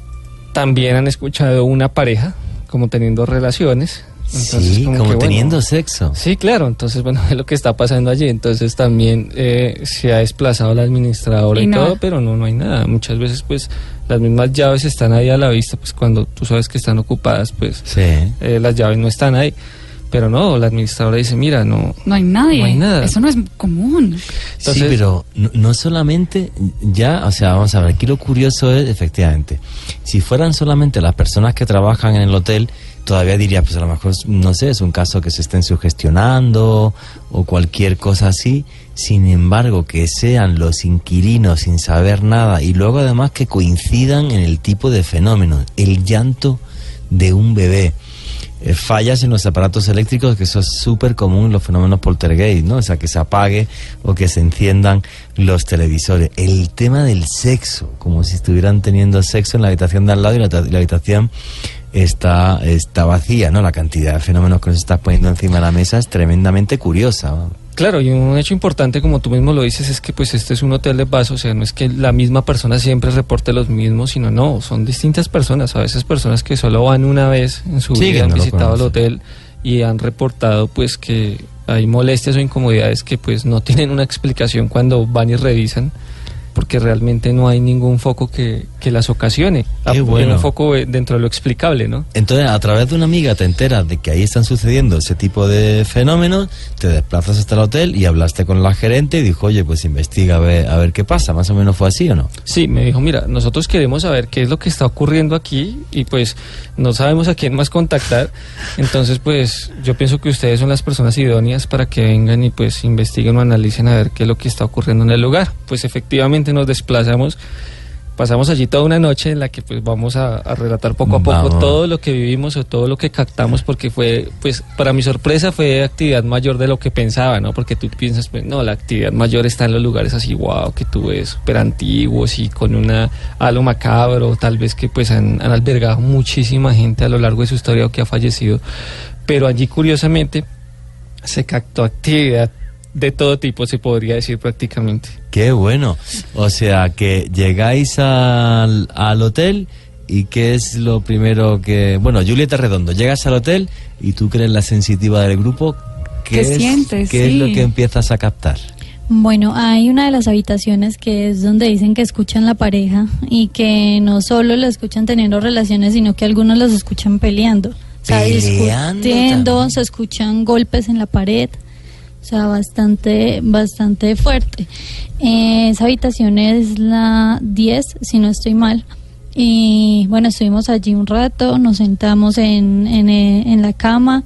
también han escuchado una pareja como teniendo relaciones. Entonces, sí, como, como que, teniendo bueno, sexo. Sí, claro, entonces bueno, es lo que está pasando allí. Entonces también eh, se ha desplazado la administradora y, y no. todo, pero no, no hay nada. Muchas veces pues las mismas llaves están ahí a la vista, pues cuando tú sabes que están ocupadas, pues sí. eh, las llaves no están ahí. Pero no, la administradora dice, mira, no... No hay nadie, no hay nada. Eso no es común. Entonces, sí, pero no, no solamente ya, o sea, vamos a ver, aquí lo curioso es, efectivamente, si fueran solamente las personas que trabajan en el hotel, todavía diría, pues a lo mejor, no sé, es un caso que se estén sugestionando o cualquier cosa así. Sin embargo, que sean los inquilinos sin saber nada y luego además que coincidan en el tipo de fenómeno, el llanto de un bebé. Eh, fallas en los aparatos eléctricos, que eso es súper común en los fenómenos poltergeist, ¿no? O sea, que se apague o que se enciendan los televisores. El tema del sexo, como si estuvieran teniendo sexo en la habitación de al lado y la, la habitación está, está vacía, ¿no? La cantidad de fenómenos que nos estás poniendo encima de la mesa es tremendamente curiosa, ¿no? Claro, y un hecho importante, como tú mismo lo dices, es que pues este es un hotel de paso, o sea, no es que la misma persona siempre reporte los mismos, sino no, son distintas personas, a veces personas que solo van una vez en su sí, vida, han no visitado el hotel y han reportado pues que hay molestias o incomodidades que pues no tienen una explicación cuando van y revisan, porque realmente no hay ningún foco que, que las ocasione. Qué bueno. Un foco dentro de lo explicable, ¿no? Entonces, a través de una amiga te enteras de que ahí están sucediendo ese tipo de fenómenos, te desplazas hasta el hotel y hablaste con la gerente y dijo, oye, pues investiga a ver, a ver qué pasa. ¿Más o menos fue así o no? Sí, me dijo, mira, nosotros queremos saber qué es lo que está ocurriendo aquí y pues no sabemos a quién más contactar. Entonces, pues yo pienso que ustedes son las personas idóneas para que vengan y pues investiguen o analicen a ver qué es lo que está ocurriendo en el lugar. Pues efectivamente nos desplazamos, pasamos allí toda una noche en la que pues vamos a, a relatar poco a poco vamos. todo lo que vivimos o todo lo que captamos, porque fue, pues para mi sorpresa fue actividad mayor de lo que pensaba, ¿no? Porque tú piensas, pues no, la actividad mayor está en los lugares así, wow, que tú ves súper antiguos y con una halo macabro, tal vez que pues han, han albergado muchísima gente a lo largo de su historia o que ha fallecido, pero allí curiosamente se captó actividad de todo tipo, se podría decir prácticamente. Qué bueno. O sea, que llegáis al, al hotel y ¿qué es lo primero que...? Bueno, Julieta Redondo, llegas al hotel y tú crees la sensitiva del grupo. ¿Qué, ¿Qué es, sientes? ¿Qué sí. es lo que empiezas a captar? Bueno, hay una de las habitaciones que es donde dicen que escuchan la pareja y que no solo la escuchan teniendo relaciones, sino que algunos los escuchan peleando. O sea, discutiendo, se escuchan golpes en la pared. O sea, bastante, bastante fuerte. Eh, esa habitación es la diez, si no estoy mal. Y bueno, estuvimos allí un rato, nos sentamos en, en, en la cama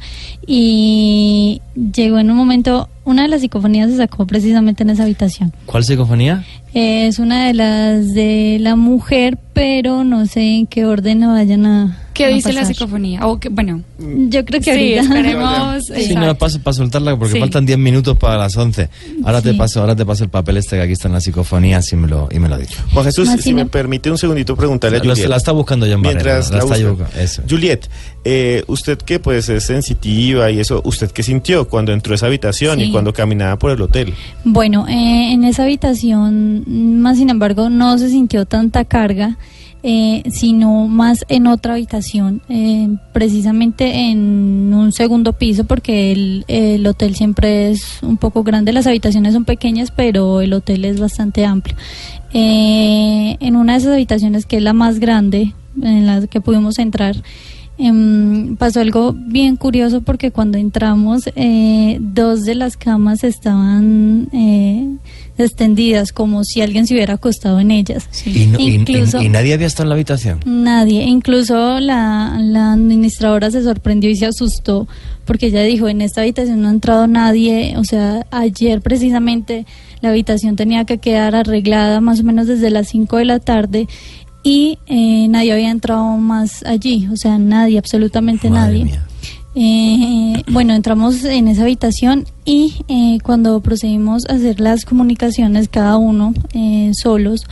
y llegó en un momento, una de las psicofonías se sacó precisamente en esa habitación. ¿Cuál psicofonía? Eh, es una de las de la mujer, pero no sé en qué orden vayan a... ¿Qué dice pasar. La psicofonía? O que, bueno, yo creo que sí, ahorita esperemos. Sí, no, paso para soltarla porque sí. faltan diez minutos para las once. Ahora sí. te paso, ahora te paso el papel este que aquí está en la psicofonía, si me lo, y me lo dice. Juan Jesús, Más si me permite un segundito preguntarle a Juliet. La está buscando John Mientras Barrera, la, la busca. Eso. Juliet, eh, usted que pues es sensitiva y eso, ¿usted qué sintió cuando entró a esa habitación sí. y cuando caminaba por el hotel? Bueno, eh, en esa habitación, más sin embargo, no se sintió tanta carga. Eh, sino más en otra habitación, eh, precisamente en un segundo piso, porque el, el hotel siempre es un poco grande, las habitaciones son pequeñas, pero el hotel es bastante amplio. Eh, en una de esas habitaciones, que es la más grande, en la que pudimos entrar, eh, pasó algo bien curioso, porque cuando entramos, eh, dos de las camas estaban eh, extendidas, como si alguien se hubiera acostado en ellas. Sí. ¿Y, no, incluso, y, y, ¿Y nadie había estado en la habitación? Nadie, incluso la, la administradora se sorprendió y se asustó, porque ella dijo, en esta habitación no ha entrado nadie, o sea, ayer precisamente la habitación tenía que quedar arreglada más o menos desde las cinco de la tarde, y eh, nadie había entrado más allí, o sea, nadie, absolutamente Madre nadie. Mía. Eh, bueno, entramos en esa habitación y eh, cuando procedimos a hacer las comunicaciones, cada uno eh, solos,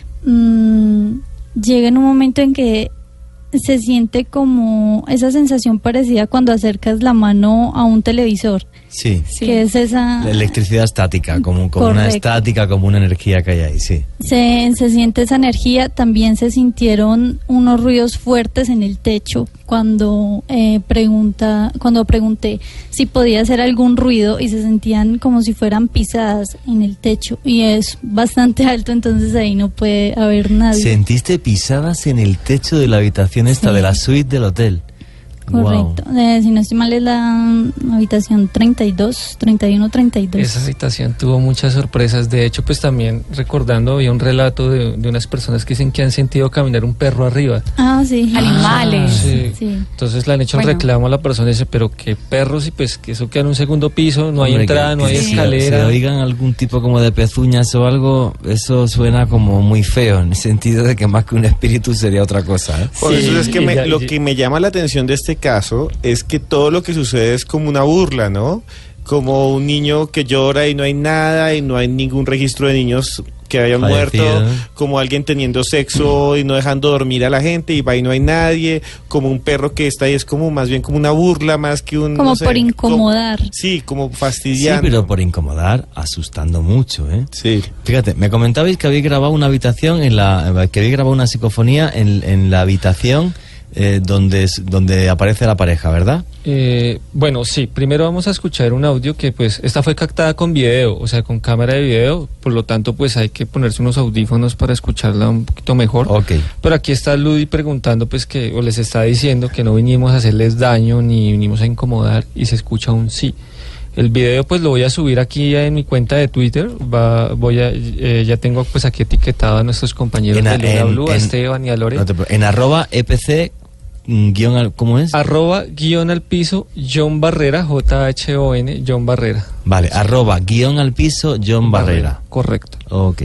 mmm, llega en un momento en que se siente como esa sensación parecida cuando acercas la mano a un televisor. Sí. sí. Que es esa... La electricidad estática, como, como una estática, como una energía que hay ahí, sí. Se, se siente esa energía, también se sintieron unos ruidos fuertes en el techo cuando eh, pregunta, cuando pregunté si podía hacer algún ruido, y se sentían como si fueran pisadas en el techo, y es bastante alto, entonces ahí no puede haber nadie. ¿Sentiste pisadas en el techo de la habitación esta, sí. de la suite del hotel? Correcto, wow. eh, si no estoy mal es la habitación treinta y dos, treinta y uno, treinta y dos. Esa habitación tuvo muchas sorpresas, de hecho pues también recordando había un relato de, de unas personas que dicen que han sentido caminar un perro arriba. Ah, sí. Animales. Ah, sí. sí. Entonces le han hecho bueno. un reclamo a la persona y dice, pero qué perros, y pues que eso queda en un segundo piso, no hay Hombre, entrada, que, no hay sí. escalera. Si oigan algún tipo como de pezuñas o algo, eso suena como muy feo, en el sentido de que más que un espíritu sería otra cosa, ¿eh? Por eso es que me, lo que me llama la atención de este caso es que todo lo que sucede es como una burla, ¿no? Como un niño que llora y no hay nada, y no hay ningún registro de niños que hayan Fallecido. muerto, como alguien teniendo sexo y no dejando dormir a la gente, y va y no hay nadie, como un perro que está ahí, es como más bien como una burla, más que un... Como no sé, por incomodar. Como, sí, como fastidiando. Sí, pero por incomodar, asustando mucho, ¿eh? Sí. Fíjate, me comentabais que habéis grabado una habitación, en la que habéis grabado una psicofonía en, en la habitación... Eh, donde, donde aparece la pareja, ¿verdad? Eh, bueno, sí, primero vamos a escuchar un audio que pues esta fue captada con video, o sea, con cámara de video, por lo tanto pues hay que ponerse unos audífonos para escucharla un poquito mejor. Okay. Pero aquí está Ludi preguntando pues que, o les está diciendo que no vinimos a hacerles daño ni vinimos a incomodar, y se escucha un sí. El video pues lo voy a subir aquí en mi cuenta de Twitter, va, voy a, eh, ya tengo pues aquí etiquetado a nuestros compañeros en, de Luna en, Blue, a Esteban y a Lore. No te, en arroba epc guión al, ¿cómo es? Arroba guión al piso John Barrera, J H O N, John Barrera. Vale, arroba guión al piso John Barrera. Barrera. Correcto. Ok.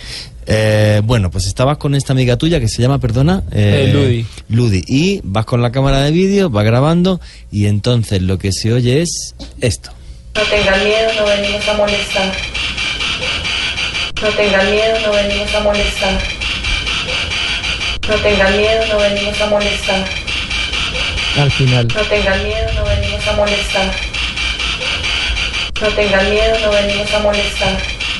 Eh, bueno, pues estabas con esta amiga tuya que se llama, perdona, eh, eh, Ludi. Ludi, y vas con la cámara de vídeo, vas grabando, y entonces lo que se oye es esto. No tengan miedo, no venimos a molestar. No tengan miedo, no venimos a molestar. No tengan miedo, no venimos a molestar. Al final. No tengan miedo, no venimos a molestar. No tengan miedo, no venimos a molestar.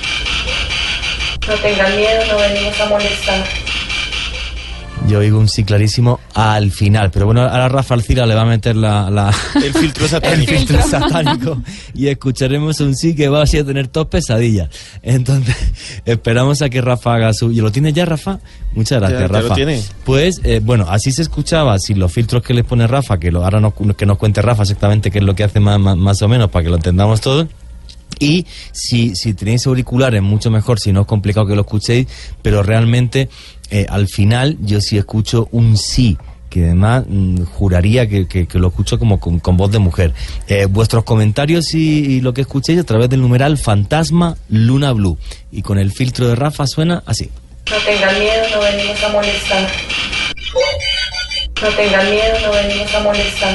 No tengan miedo, no venimos a molestar. Yo oigo un sí clarísimo al final, pero bueno, ahora Rafa Alcira le va a meter la, la el filtro satánico. El filtro satánico y escucharemos un sí que va así a tener dos pesadillas. Entonces, esperamos a que Rafa haga su... ¿Y lo tiene ya, Rafa? Muchas gracias, ya, Rafa. Ya lo tiene. Pues, eh, bueno, así se escuchaba sin los filtros que les pone Rafa, que lo, ahora no, que nos cuente Rafa exactamente qué es lo que hace más, más, más o menos para que lo entendamos todo. Y si, si tenéis auriculares, mucho mejor, si no es complicado que lo escuchéis, pero realmente eh, al final yo sí escucho un sí, que además mmm, juraría que, que, que lo escucho como con, con voz de mujer. Eh, vuestros comentarios y, y lo que escuchéis a través del numeral Fantasma Luna Blue, y con el filtro de Rafa suena así. No tengan miedo, no venimos a molestar. No tengan miedo, no venimos a molestar.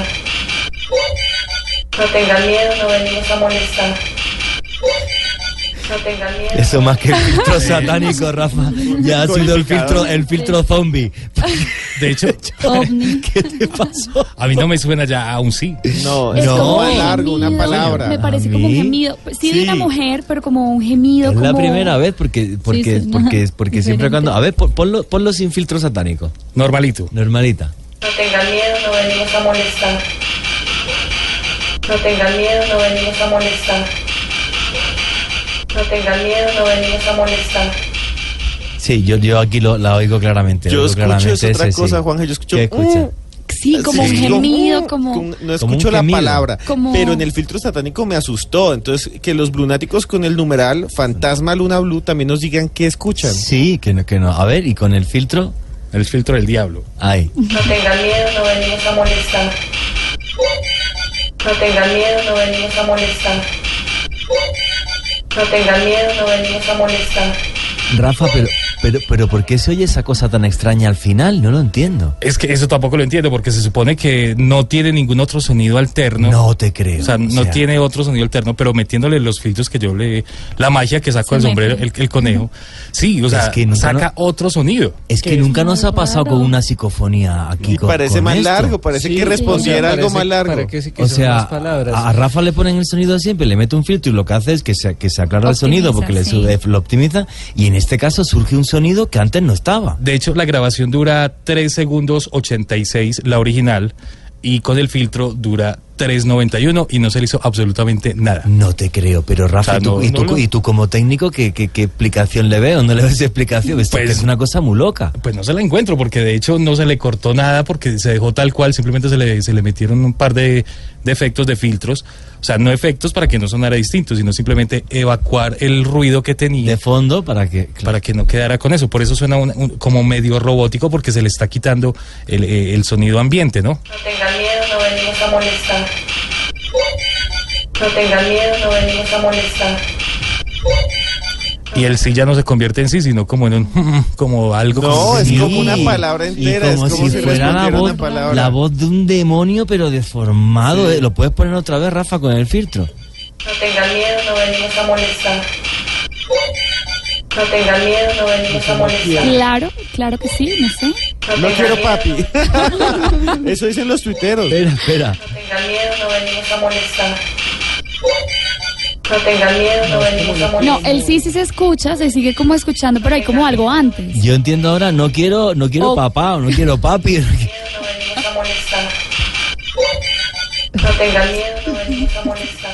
No tengan miedo, no venimos a molestar. No tengan miedo. Eso más que el filtro satánico, Rafa, ya ha sido el filtro, el filtro zombie. De hecho, ¿qué te pasó? A mí no me suena ya a un sí. No, Es no, como un largo, una gemido, palabra. Me parece ¿A como un mí? gemido. Pues, sí, Sí. de una mujer, pero como un gemido. Es como... la primera vez porque porque Sí, sí, porque no, porque siempre diferente. cuando a ver pon- ponlo ponlo sin filtro satánico. Normalito. Normalita. No tengan miedo, no venimos a molestar. No tengan miedo, no venimos a molestar. No tengan miedo, no venimos a molestar. Sí, yo yo aquí lo, la oigo claramente. Yo oigo escucho claramente es otra ese, cosa, sí. Juanje, yo escucho... ¿Qué escucha? "Mm". Sí, como un Sí, gemido, "Mm", como... como- No Como escucho un la gemido. palabra, Como- pero en el filtro satánico me asustó. Entonces, que los blunáticos con el numeral Fantasma Luna Blue también nos digan qué escuchan. Sí, que no, que no. A ver, y con el filtro, El filtro del diablo. ahí. No tengan miedo, no venimos a molestar. No tengan miedo, no venimos a molestar. No tengan miedo, no venimos a molestar. Rafa, pero pero pero ¿por qué se oye esa cosa tan extraña al final? No lo entiendo. Es que eso tampoco lo entiendo porque se supone que no tiene ningún otro sonido alterno. No te creo. O sea, no O sea, tiene otro sonido alterno, pero metiéndole los filtros que yo le... La magia que saco Se del sombrero, mete. el, el conejo. Sí, o sea, Es que nunca saca no- otro sonido. Es que Que es nunca nos muy ha pasado raro. con una psicofonía aquí Y con, parece con más esto. largo, parece Sí, que sí, respondiera o sea, algo parece- más largo. parece que O son sea, más palabras. a, a Rafa le ponen el sonido siempre, le mete un filtro y lo que hace es que se, que se aclara el sonido porque le Optimiza, sube, lo optimiza, y en este caso surge un sonido que antes no estaba. De hecho, la grabación dura tres segundos ochenta y seis, la original, y con el filtro dura tres noventa y uno y no se le hizo absolutamente nada. No te creo, pero Rafa, O sea, ¿y, tú, no- y, no tú, lo- y tú como técnico, ¿qué, qué, qué explicación le ves o no le ves explicación? Esto Pues- que es una cosa muy loca. Pues no se la encuentro porque de hecho no se le cortó nada porque se dejó tal cual, simplemente se le, se le metieron un par de, de efectos, de filtros, o sea, no efectos para que no sonara distinto, sino simplemente evacuar el ruido que tenía. De fondo para que... Para que no quedara con eso, por eso suena un- un- como medio robótico porque se le está quitando el, eh, el sonido ambiente, ¿no? No tengan miedo, no venimos a molestar. No tengan miedo, no venimos a molestar. Y el sí ya no se convierte en sí, sino como en un como algo No, como- es Sí. como una palabra entera, Y como es como si si fuera la respondiera voz, una palabra. la voz de un demonio pero deformado. Sí. ¿eh? ¿Lo puedes poner otra vez, Rafa, con el filtro? No tengan miedo, no venimos a molestar. No tengan miedo, no venimos a molestar. Claro, claro que sí, no sé. No tengan quiero miedo, papi. Eso dicen los tuiteros. Espera, espera. No tengan miedo, no venimos a molestar. No tengan miedo, no venimos a No, molestar. el sí sí se escucha, se sigue como escuchando, pero hay como algo antes. Yo entiendo ahora, no quiero, no quiero Oh. papá o no quiero papi. No venimos a molestar. No tengan miedo, no venimos a molestar.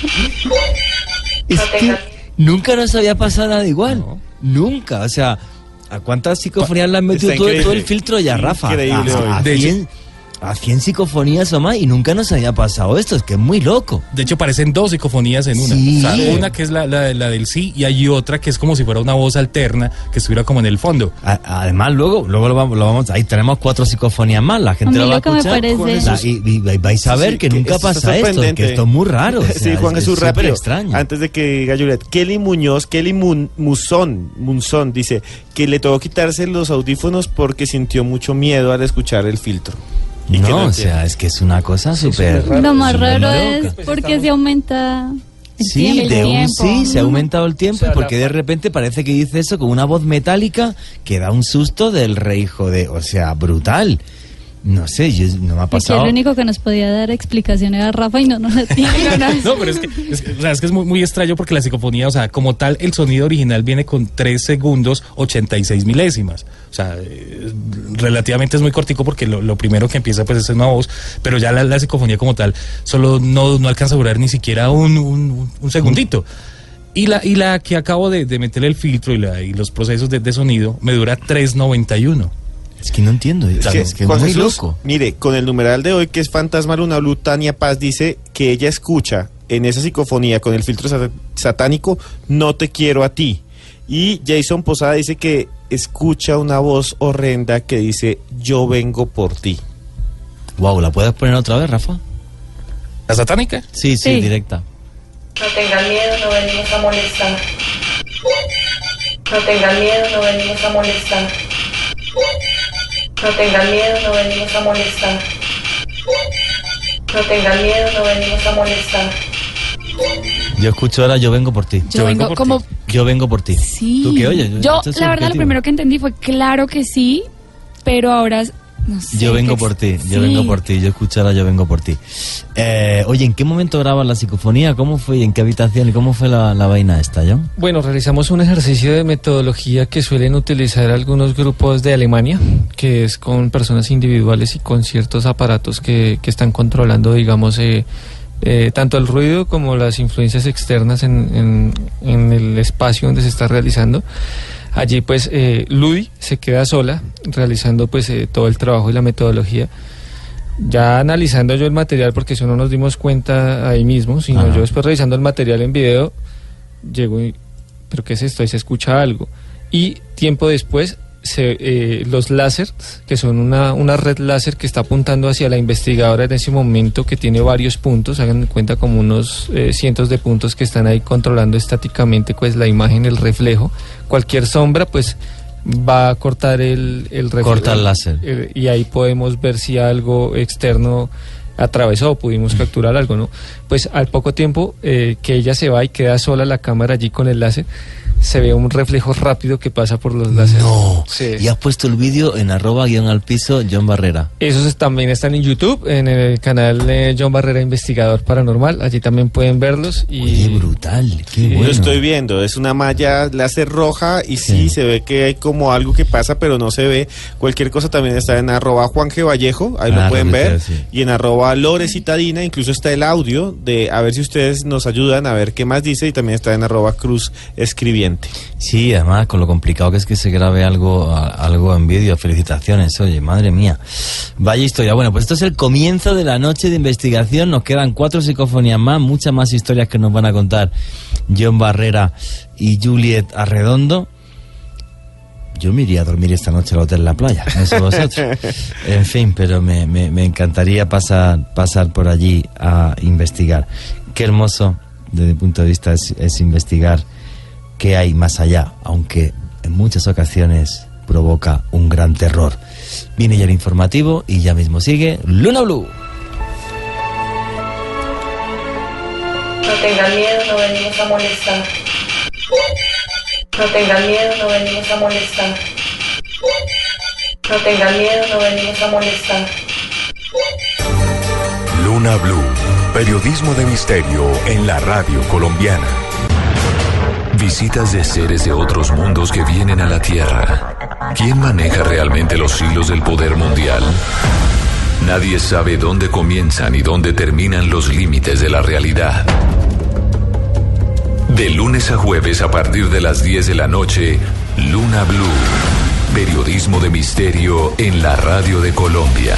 Es No que tengan nunca nos había pasado nada igual. Nunca. O sea, ¿a cuántas psicofonías le has metido Está todo, increíble. todo el filtro ya, Rafa? Increíble a, hoy. a De hecho- cien, a cien psicofonías o más y nunca nos había pasado esto. Es que es muy loco. De hecho, parecen dos psicofonías en una. Sí. O sea, una que es la, la, la del sí y hay otra que es como si fuera una voz alterna que estuviera como en el fondo. A- además, luego, luego lo vamos, lo vamos, ahí tenemos cuatro psicofonías más. La gente A mí lo va a lo que me escuchar. parece- La- y, y vais a ver Sí, que, que nunca esto está pasa esto, sorprendente. que esto es muy raro. o sea, Sí, Juan es- Jesús, es súper rápido. extraño. Antes de que diga Juliet, Kelly Muñoz, Kelly Mun, Muzón, Munzón, dice que le tocó quitarse los audífonos porque sintió mucho miedo al escuchar el filtro. Y que No, o entiende. sea, es que es una cosa súper. Lo más súper raro loca. es porque se aumenta el Sí, tiempo. de el un tiempo. sí, se ha aumentado el tiempo O sea, y porque la- de repente parece que dice eso con una voz metálica que da un susto del rey, joder, o sea, brutal. No sé, yo, no me ha Aquí pasado. el único que nos podía dar explicación era Rafa y no nos la tiene. No, pero es que es, que- o sea, es que es muy, muy extraño porque la psicofonía, o sea, como tal, el sonido original viene con tres segundos ochenta y seis milésimas. O sea, eh, relativamente es muy cortico porque lo, lo primero que empieza pues es una voz, pero ya la, la psicofonía como tal solo no, no alcanza a durar ni siquiera un, un, un segundito. Y la, y la que acabo de, de meterle el filtro y, la, y los procesos de, de sonido me dura tres noventa y uno. Es que no entiendo, es, Es que, que, es que es Juan muy Jesús, loco. mire, con el numeral de hoy que es Fantasma Luna Blue, Tania Paz dice que ella escucha en esa psicofonía con el filtro sat- satánico No te quiero a ti. Y Jason Posada dice que escucha una voz horrenda que dice Yo vengo por ti. Wow, ¿la puedes poner otra vez, Rafa? ¿La satánica? Sí, sí, Sí. directa. No tengan miedo, no venimos a molestar. No tengan miedo, no venimos a molestar. No tengan miedo, no venimos a molestar. No tengan miedo, no venimos a molestar. Yo escucho ahora Yo vengo por ti. Yo, yo vengo, vengo por como... ti. Yo vengo por ti. Sí. ¿Tú qué oyes? Yo, la verdad, lo primero que entendí fue claro que sí, pero ahora... No sé, yo vengo por ti, yo sí. vengo por ti, yo escucho ahora Yo vengo por ti. Eh, oye, ¿en qué momento grabas la psicofonía? ¿Cómo fue? ¿En qué habitación? ¿Y cómo fue la, la vaina esta, John? Bueno, realizamos un ejercicio de metodología que suelen utilizar algunos grupos de Alemania, que es con personas individuales y con ciertos aparatos que, que están controlando, digamos, eh, eh, tanto el ruido como las influencias externas en, en, en el espacio donde se está realizando. Allí pues eh, Ludi se queda sola realizando pues eh, todo el trabajo y la metodología. Ya analizando yo el material, porque eso no nos dimos cuenta ahí mismo, sino Ajá. yo después revisando el material en video, llego y, ¿pero qué es esto? Ahí se escucha algo. Y tiempo después, se, eh, los láseres, que son una, una red láser que está apuntando hacia la investigadora en ese momento, que tiene varios puntos, hagan de cuenta como unos eh, cientos de puntos que están ahí controlando estáticamente pues la imagen, el reflejo. Cualquier sombra pues va a cortar el, el reflejo. Corta el láser. Eh, y ahí podemos ver si algo externo atravesó, pudimos capturar algo, ¿no? Pues al poco tiempo eh, que ella se va y queda sola la cámara allí con el láser, se ve un reflejo rápido que pasa por los láseres. No, sí. Y has puesto el vídeo en arroba guión al piso John Barrera. Esos también están en YouTube, en el canal de John Barrera Investigador Paranormal, allí también pueden verlos. Y... Oye, brutal, qué bueno. Yo estoy viendo, es una malla láser roja y sí, sí, se ve que hay como algo que pasa, pero no se ve. Cualquier cosa también está en arroba Juan G. Vallejo, ahí ah, lo pueden ver, sí. Y en arroba Lore Citadina, incluso está el audio de, a ver si ustedes nos ayudan a ver qué más dice, y también está en arroba Cruz Escribiente. Sí, además con lo complicado que es que se grabe algo algo en vídeo. Felicitaciones, oye, madre mía. Vaya historia. Bueno, pues esto es el comienzo de la noche de investigación. Nos quedan cuatro psicofonías más, muchas más historias que nos van a contar John Barrera y Juliet Arredondo. Yo me iría a dormir esta noche al hotel La Playa, no sé vosotros. En fin, pero me, me, me encantaría pasar, pasar por allí a investigar. Qué hermoso, desde mi punto de vista, es, es investigar qué hay más allá, aunque en muchas ocasiones provoca un gran terror. Viene ya el informativo y ya mismo sigue Luna Blue. No tengan miedo, no venimos a molestar. No tengan miedo, no venimos a molestar. No tengan miedo, no venimos a molestar. Luna Blue, periodismo de misterio en la radio colombiana. Visitas de seres de otros mundos que vienen a la Tierra. ¿Quién maneja realmente los hilos del poder mundial? Nadie sabe dónde comienzan y dónde terminan los límites de la realidad. De lunes a jueves a partir de las diez de la noche, Luna Blue, periodismo de misterio en la radio de Colombia.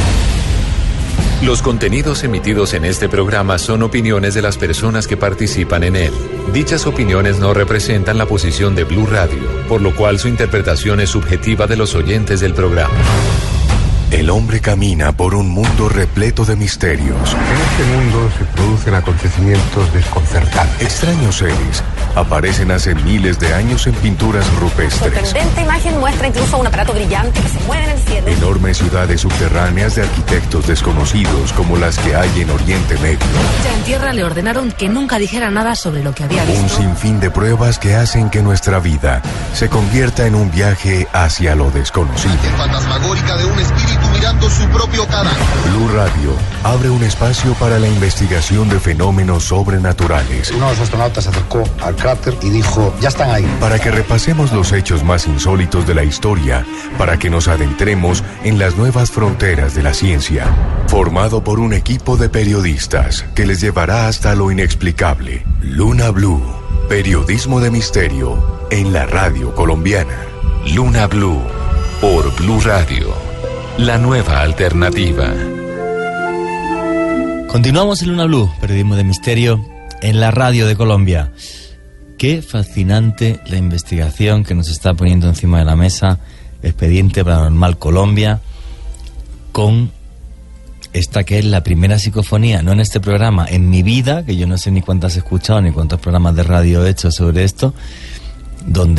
Los contenidos emitidos en este programa son opiniones de las personas que participan en él. Dichas opiniones no representan la posición de Blue Radio, por lo cual su interpretación es subjetiva de los oyentes del programa. El hombre camina por un mundo repleto de misterios. En este mundo se producen acontecimientos desconcertantes. Extraños seres aparecen hace miles de años en pinturas rupestres. Sorprendente imagen muestra incluso un aparato brillante que se mueve en el cielo. Enormes ciudades subterráneas de arquitectos desconocidos como las que hay en Oriente Medio. Ya en tierra le ordenaron que nunca dijera nada sobre lo que había visto. Un sinfín de pruebas que hacen que nuestra vida se convierta en un viaje hacia lo desconocido. La fantasmagórica de un espíritu mirando su propio cadáver. Blue Radio abre un espacio para la investigación de fenómenos sobrenaturales. Uno de los astronautas se acercó al cráter y dijo, ya están ahí. Para que repasemos los hechos más insólitos de la historia, para que nos adentremos en las nuevas fronteras de la ciencia. Formado por un equipo de periodistas que les llevará hasta lo inexplicable. Luna Blue, periodismo de misterio en la radio colombiana. Luna Blue, por Blue Radio. La nueva alternativa. Continuamos en Luna Blue, periodismo de misterio en la radio de Colombia. Qué fascinante la investigación que nos está poniendo encima de la mesa Expediente Paranormal Colombia, con esta que es la primera psicofonía, no en este programa, en mi vida, que yo no sé ni cuántas he escuchado ni cuántos programas de radio he hecho sobre esto, donde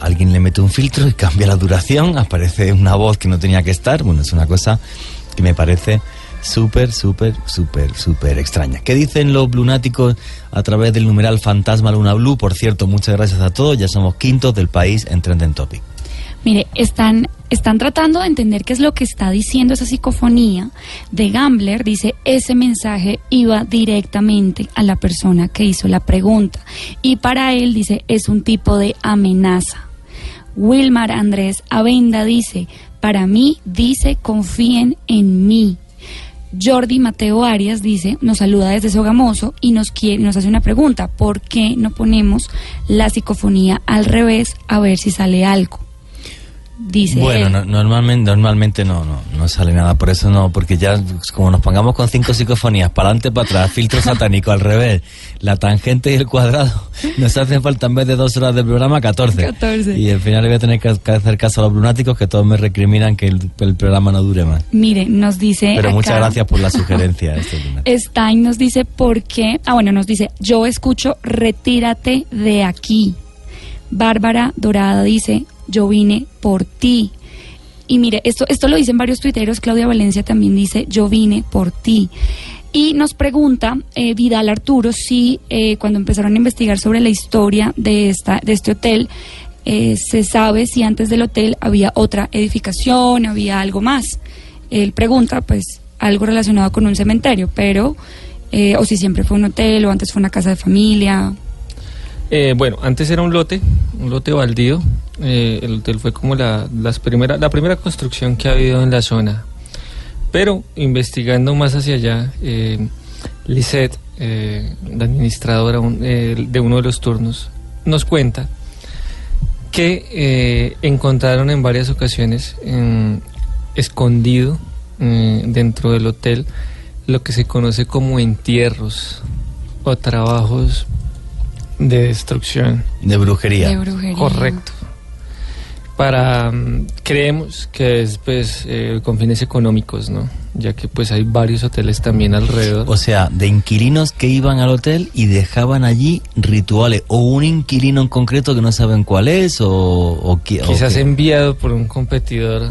alguien le mete un filtro y cambia la duración, aparece una voz que no tenía que estar. Bueno, es una cosa que me parece súper, súper, súper, súper extraña. ¿Qué dicen los blunáticos a través del numeral Fantasma Luna Blue? Por cierto, muchas gracias a todos, ya somos quintos del país en Trending Topic. Mire, están, están tratando de entender qué es lo que está diciendo esa psicofonía. De Gambler dice, ese mensaje iba directamente a la persona que hizo la pregunta. Y para él, dice, es un tipo de amenaza. Wilmar Andrés Avenda dice, para mí, dice, confíen en mí. Jordi Mateo Arias dice, nos saluda desde Sogamoso y nos quiere, nos hace una pregunta, ¿por qué no ponemos la psicofonía al revés a ver si sale algo? Dice bueno, no, normalmente normalmente no, no no sale nada, por eso no, porque ya como nos pongamos con cinco psicofonías para adelante, para atrás, filtro satánico al revés, la tangente y el cuadrado, nos hacen falta en vez de dos horas del programa catorce. catorce. Y al final le voy a tener que, que hacer caso a los lunáticos, que todos me recriminan que el, el programa no dure más. Mire, nos dice pero acá, muchas gracias por la sugerencia. Este Stein nos dice por qué, ah bueno, nos dice, yo escucho retírate de aquí. Bárbara Dorada dice, yo vine por ti. Y mire, esto, esto lo dicen varios tuiteros. Claudia Valencia también dice, yo vine por ti. Y nos pregunta eh, Vidal Arturo si eh, cuando empezaron a investigar sobre la historia de, esta, de este hotel, eh, se sabe si antes del hotel había otra edificación, había algo más. Él pregunta, pues, algo relacionado con un cementerio, pero, eh, o si siempre fue un hotel o antes fue una casa de familia. Eh, bueno, antes era un lote, un lote baldío. Eh, el hotel fue como la, las primera, la primera construcción que ha habido en la zona. Pero investigando más hacia allá, eh, Lisette, eh, la administradora un, eh, de uno de los turnos, nos cuenta que eh, encontraron en varias ocasiones eh, escondido eh, dentro del hotel lo que se conoce como entierros o trabajos de destrucción. De brujería. De brujería. Correcto. Para, um, creemos que es pues eh, con fines económicos, ¿no? Ya que pues hay varios hoteles también alrededor. O sea, de inquilinos que iban al hotel y dejaban allí rituales, o un inquilino en concreto que no saben cuál es, o... o Quizás o enviado por un competidor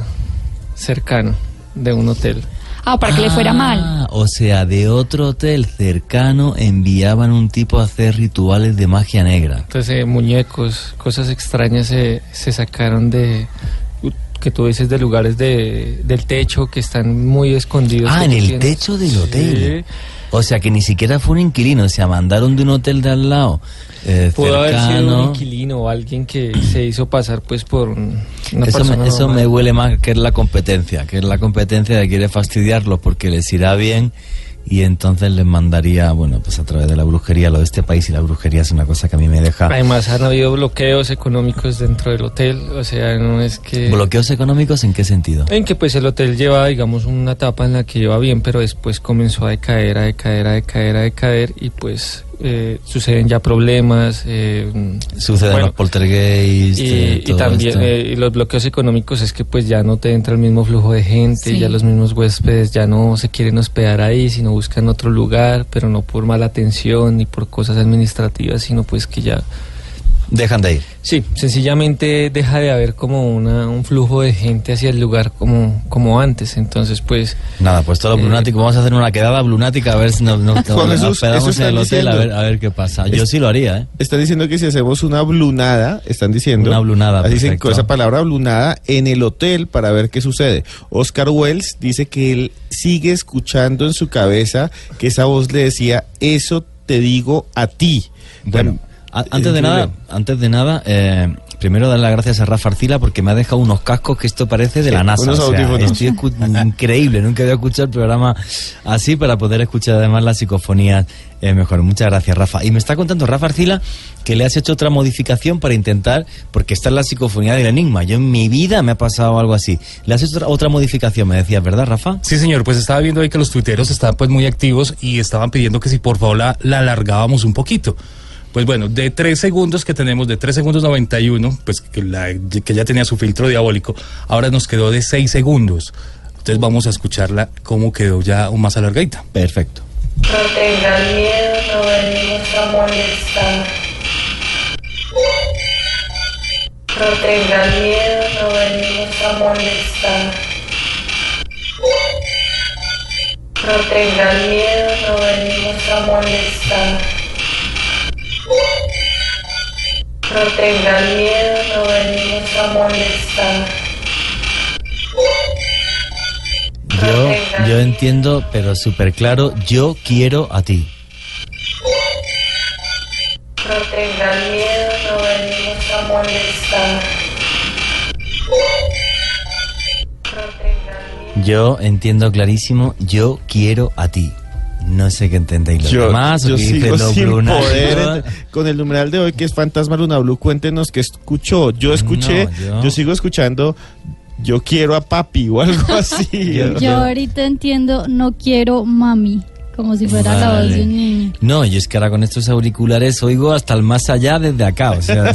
cercano de un hotel. Ah, para que ah, le fuera mal. O sea, de otro hotel cercano enviaban un tipo a hacer rituales de magia negra. Entonces, eh, muñecos, cosas extrañas se, se sacaron de, que tú dices, de lugares de, del techo que están muy escondidos. Ah, en el tienes. techo del hotel. Sí. O sea, que ni siquiera fue un inquilino, o sea, mandaron de un hotel de al lado. Eh, Pudo cercano. haber sido un inquilino o alguien que se hizo pasar pues por un, una eso persona me, eso normal. me huele más que es la competencia, que es la competencia de quiere fastidiarlos porque les irá bien y entonces les mandaría, bueno, pues a través de la brujería, lo de este país, y la brujería es una cosa que a mí me deja... Además han habido bloqueos económicos dentro del hotel, o sea, no es que... ¿Bloqueos económicos en qué sentido? En que pues el hotel lleva, digamos, una etapa en la que lleva bien, pero después comenzó a decaer, a decaer, a decaer, a decaer, y pues eh, suceden ya problemas. Eh, Suceden bueno, los poltergeists. Y, eh, y también eh, los bloqueos económicos es que pues ya no te entra el mismo flujo de gente, sí. Ya los mismos huéspedes ya no se quieren hospedar ahí, sino buscan otro lugar, pero no por mala atención ni por cosas administrativas, sino pues que ya... Dejan de ir. Sí, sencillamente deja de haber como una, un flujo de gente hacia el lugar como, como antes, entonces pues... Nada, pues todos los eh, blunáticos, vamos a hacer una quedada blunática a ver si nos, nos, nos, nos hospedamos en el hotel, diciendo, a ver, a ver qué pasa. Yo es, sí lo haría, ¿eh? Están diciendo que si hacemos una blunada, están diciendo... Una blunada, así dicen perfecto. esa palabra blunada en el hotel para ver qué sucede. Oscar Wells dice que él sigue escuchando en su cabeza que esa voz le decía, eso te digo a ti. Bueno... Antes de nada, antes de nada, eh, primero dar las gracias a Rafa Arcila porque me ha dejado unos cascos que esto parece de sí, la NASA. Unos o sea, audífonos. Estoy escu- increíble, nunca había escuchado el programa así para poder escuchar además las psicofonías eh, mejor. Muchas gracias, Rafa. Y me está contando Rafa Arcila que le has hecho otra modificación para intentar, porque esta es la psicofonía del enigma. Yo en mi vida me ha pasado algo así. Le has hecho otra, otra modificación, me decías, ¿verdad, Rafa? Sí, señor, pues estaba viendo ahí que los tuiteros estaban pues muy activos y estaban pidiendo que si por favor la, la alargábamos un poquito. Pues bueno, de tres segundos que tenemos, de tres segundos noventa y uno, pues que, la, que ya tenía su filtro diabólico, ahora nos quedó de seis segundos. Entonces vamos a escucharla cómo quedó ya un más alargadita. Perfecto. No tengan miedo, no venimos a molestar. No tengan miedo, no venimos a molestar. No tengan miedo, no venimos a molestar. No tengan miedo, no venimos a molestar. Yo, yo entiendo, pero súper claro, yo quiero a ti. No tengan miedo, no venimos a molestar. Yo entiendo clarísimo, yo quiero a ti. No sé qué entendéis los yo, demás. Yo sigo sin Bruna, poder. Yo... Con el numeral de hoy, que es Fantasma Luna Blue, cuéntenos qué escuchó. Yo escuché, no, yo... yo sigo escuchando... Yo quiero a papi o algo así. yo, yo ahorita entiendo, no quiero mami, como si fuera vale. la voz de un niño. No, yo es que ahora con estos auriculares oigo hasta el más allá desde acá. O sea,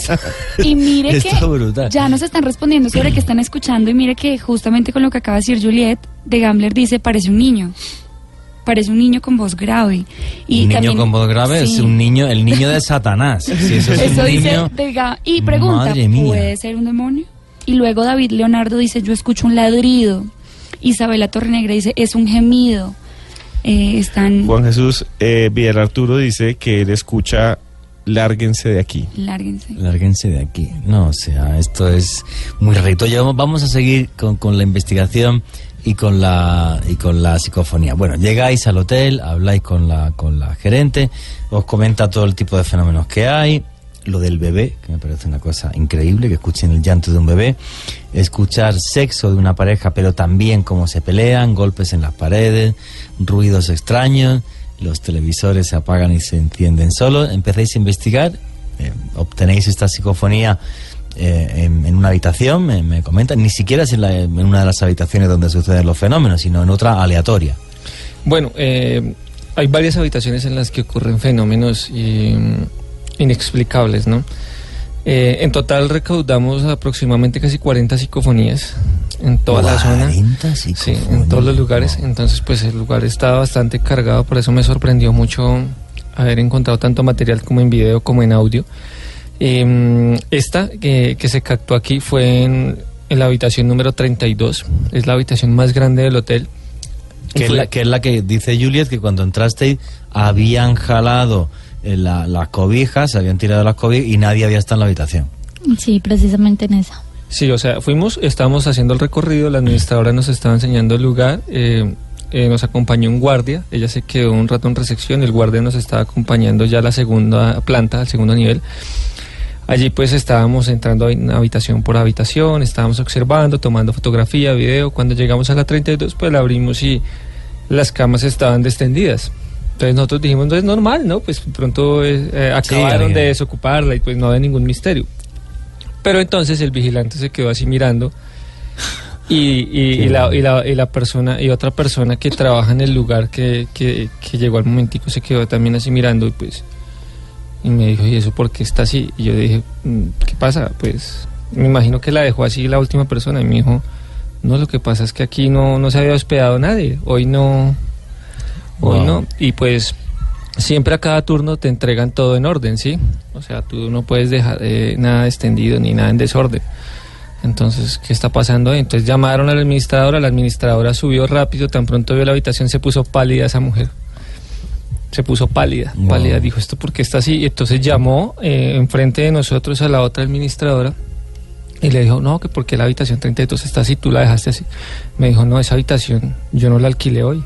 y mire que brutal. Ya nos están respondiendo sobre que están escuchando y mire que justamente con lo que acaba de decir Juliet, de Gambler dice, parece un niño. Parece un niño con voz grave. Y un niño también, con voz grave sí. es un niño, el niño de Satanás. Si eso es eso un dice niño... de Ga- y pregunta, ¿puede ser un demonio? Y luego David Leonardo dice, yo escucho un ladrido. Isabela Torrenegra dice, es un gemido. Eh, están... Juan Jesús eh, Vidal Arturo dice que él escucha, lárguense de aquí. Lárguense. Lárguense de aquí. No, o sea, esto es muy recto. Ya vamos a seguir con, con la investigación y con la y con la psicofonía. Bueno, llegáis al hotel, habláis con la con la gerente, os comenta todo el tipo de fenómenos que hay. Lo del bebé, que me parece una cosa increíble, que escuchen el llanto de un bebé, escuchar sexo de una pareja, pero también cómo se pelean, golpes en las paredes, ruidos extraños, los televisores se apagan y se encienden solos. Empecéis a investigar, eh, obtenéis esta psicofonía eh, en, en una habitación, me, me comentan, ni siquiera es en, la, en una de las habitaciones donde suceden los fenómenos, sino en otra aleatoria. Bueno, eh, hay varias habitaciones en las que ocurren fenómenos y... inexplicables, ¿no? Eh, en total recaudamos aproximadamente casi cuarenta psicofonías en toda la zona. Sí, en todos los lugares. No. Entonces, pues el lugar estaba bastante cargado, por eso me sorprendió mucho haber encontrado tanto material como en video como en audio. Eh, esta que, que se captó aquí fue en, en la habitación número treinta y dos, es la habitación más grande del hotel. Que, fue, es, la, que es la que dice Juliet que cuando entraste habían jalado La, las cobijas, habían tirado las cobijas y nadie había estado en la habitación. Sí, precisamente en esa. Sí, o sea, fuimos, estábamos haciendo el recorrido, la administradora nos estaba enseñando el lugar, eh, eh, nos acompañó un guardia, ella se quedó un rato en recepción, el guardia nos estaba acompañando ya a la segunda planta, al segundo nivel. Allí pues estábamos entrando a habitación por habitación, estábamos observando, tomando fotografía, video. Cuando llegamos a la treinta y dos pues la abrimos y las camas estaban destendidas. Entonces nosotros dijimos, no es normal, ¿no? Pues pronto eh, acabaron sí, de desocuparla y pues no había ningún misterio. Pero entonces el vigilante se quedó así mirando y, y, y, la, y, la, y la persona, y otra persona que trabaja en el lugar que, que, que llegó al momentico se quedó también así mirando y pues y me dijo, ¿y eso por qué está así? Y yo dije, ¿qué pasa? Pues me imagino que la dejó así la última persona y me dijo, no, lo que pasa es que aquí no, no se había hospedado nadie, hoy no... Hoy wow. no, y pues siempre a cada turno te entregan todo en orden, ¿sí? O sea, tú no puedes dejar eh, nada extendido ni nada en desorden. Entonces, ¿qué está pasando ahí? Entonces llamaron a la administradora, la administradora subió rápido, tan pronto vio la habitación, se puso pálida esa mujer. Se puso pálida, wow. pálida, dijo, ¿esto por qué está así? Y entonces llamó eh, enfrente de nosotros a la otra administradora y le dijo, no, que porque la habitación treinta y dos está así, tú la dejaste así. Me dijo, no, esa habitación yo no la alquilé hoy.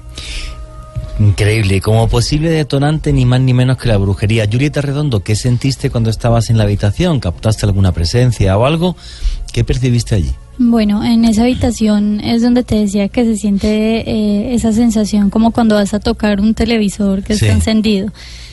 Increíble, como posible detonante ni más ni menos que la brujería. Julieta Redondo, ¿qué sentiste cuando estabas en la habitación? ¿Captaste alguna presencia o algo? ¿Qué percibiste allí? Bueno, en esa habitación es donde te decía que se siente eh, esa sensación como cuando vas a tocar un televisor que sí. está encendido.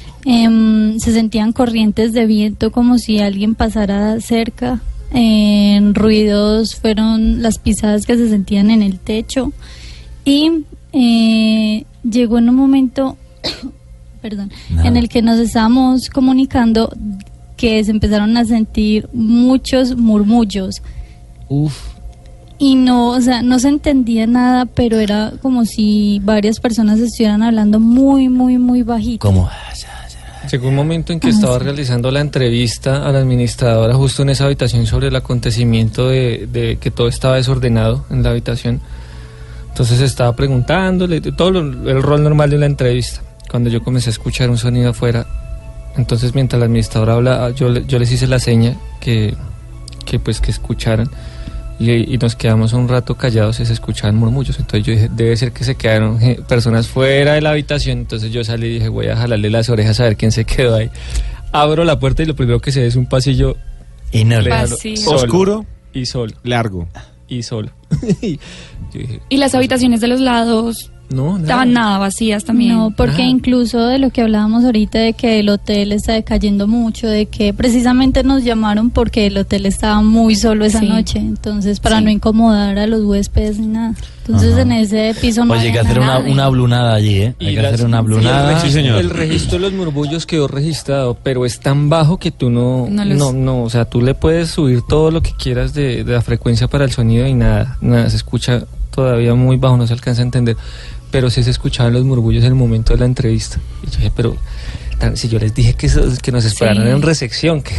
Eh, se sentían corrientes de viento como si alguien pasara cerca. Eh, ruidos fueron las pisadas que se sentían en el techo y... Eh, llegó en un momento perdón, no. en el que nos estábamos comunicando que se empezaron a sentir muchos murmullos. Uf. Y no, o sea, no se entendía nada, pero era como si varias personas estuvieran hablando muy, muy, muy bajito. Como... Llegó un momento en que estaba realizando la entrevista a la administradora justo en esa habitación sobre el acontecimiento de, de que todo estaba desordenado en la habitación. Entonces estaba preguntándole, todo lo, el rol normal de la entrevista. Cuando yo comencé a escuchar un sonido afuera, entonces mientras la administradora hablaba, yo, yo les hice la seña que, que pues que escucharan. Y, y nos quedamos un rato callados y se escuchaban murmullos. Entonces yo dije, debe ser que se quedaron eh, personas fuera de la habitación. Entonces yo salí y dije, voy a jalarle las orejas a ver quién se quedó ahí. Abro la puerta y lo primero que se ve es un pasillo enorme, oscuro y solo, largo y solo. y, dije, y las habitaciones de los lados no, estaban nada vacías también. No, porque nada. Incluso de lo que hablábamos ahorita de que el hotel está decayendo mucho, de que precisamente nos llamaron porque el hotel estaba muy solo esa sí. noche, entonces para sí. no incomodar a los huéspedes ni nada. Entonces Ajá. en ese piso no Oye, hay que hacer una, una blunada allí, ¿eh? Hay y que las, hacer una blunada. Sí, el, registro, el registro de los murmullos quedó registrado, pero es tan bajo que tú no, no, los... no, no, o sea, tú le puedes subir todo lo que quieras de, de la frecuencia para el sonido y nada, nada, se escucha todavía muy bajo, no se alcanza a entender, pero sí se escuchaban los murmullos en el momento de la entrevista. Y yo dije, pero tan, si yo les dije que, que nos esperaran sí. en recepción, que,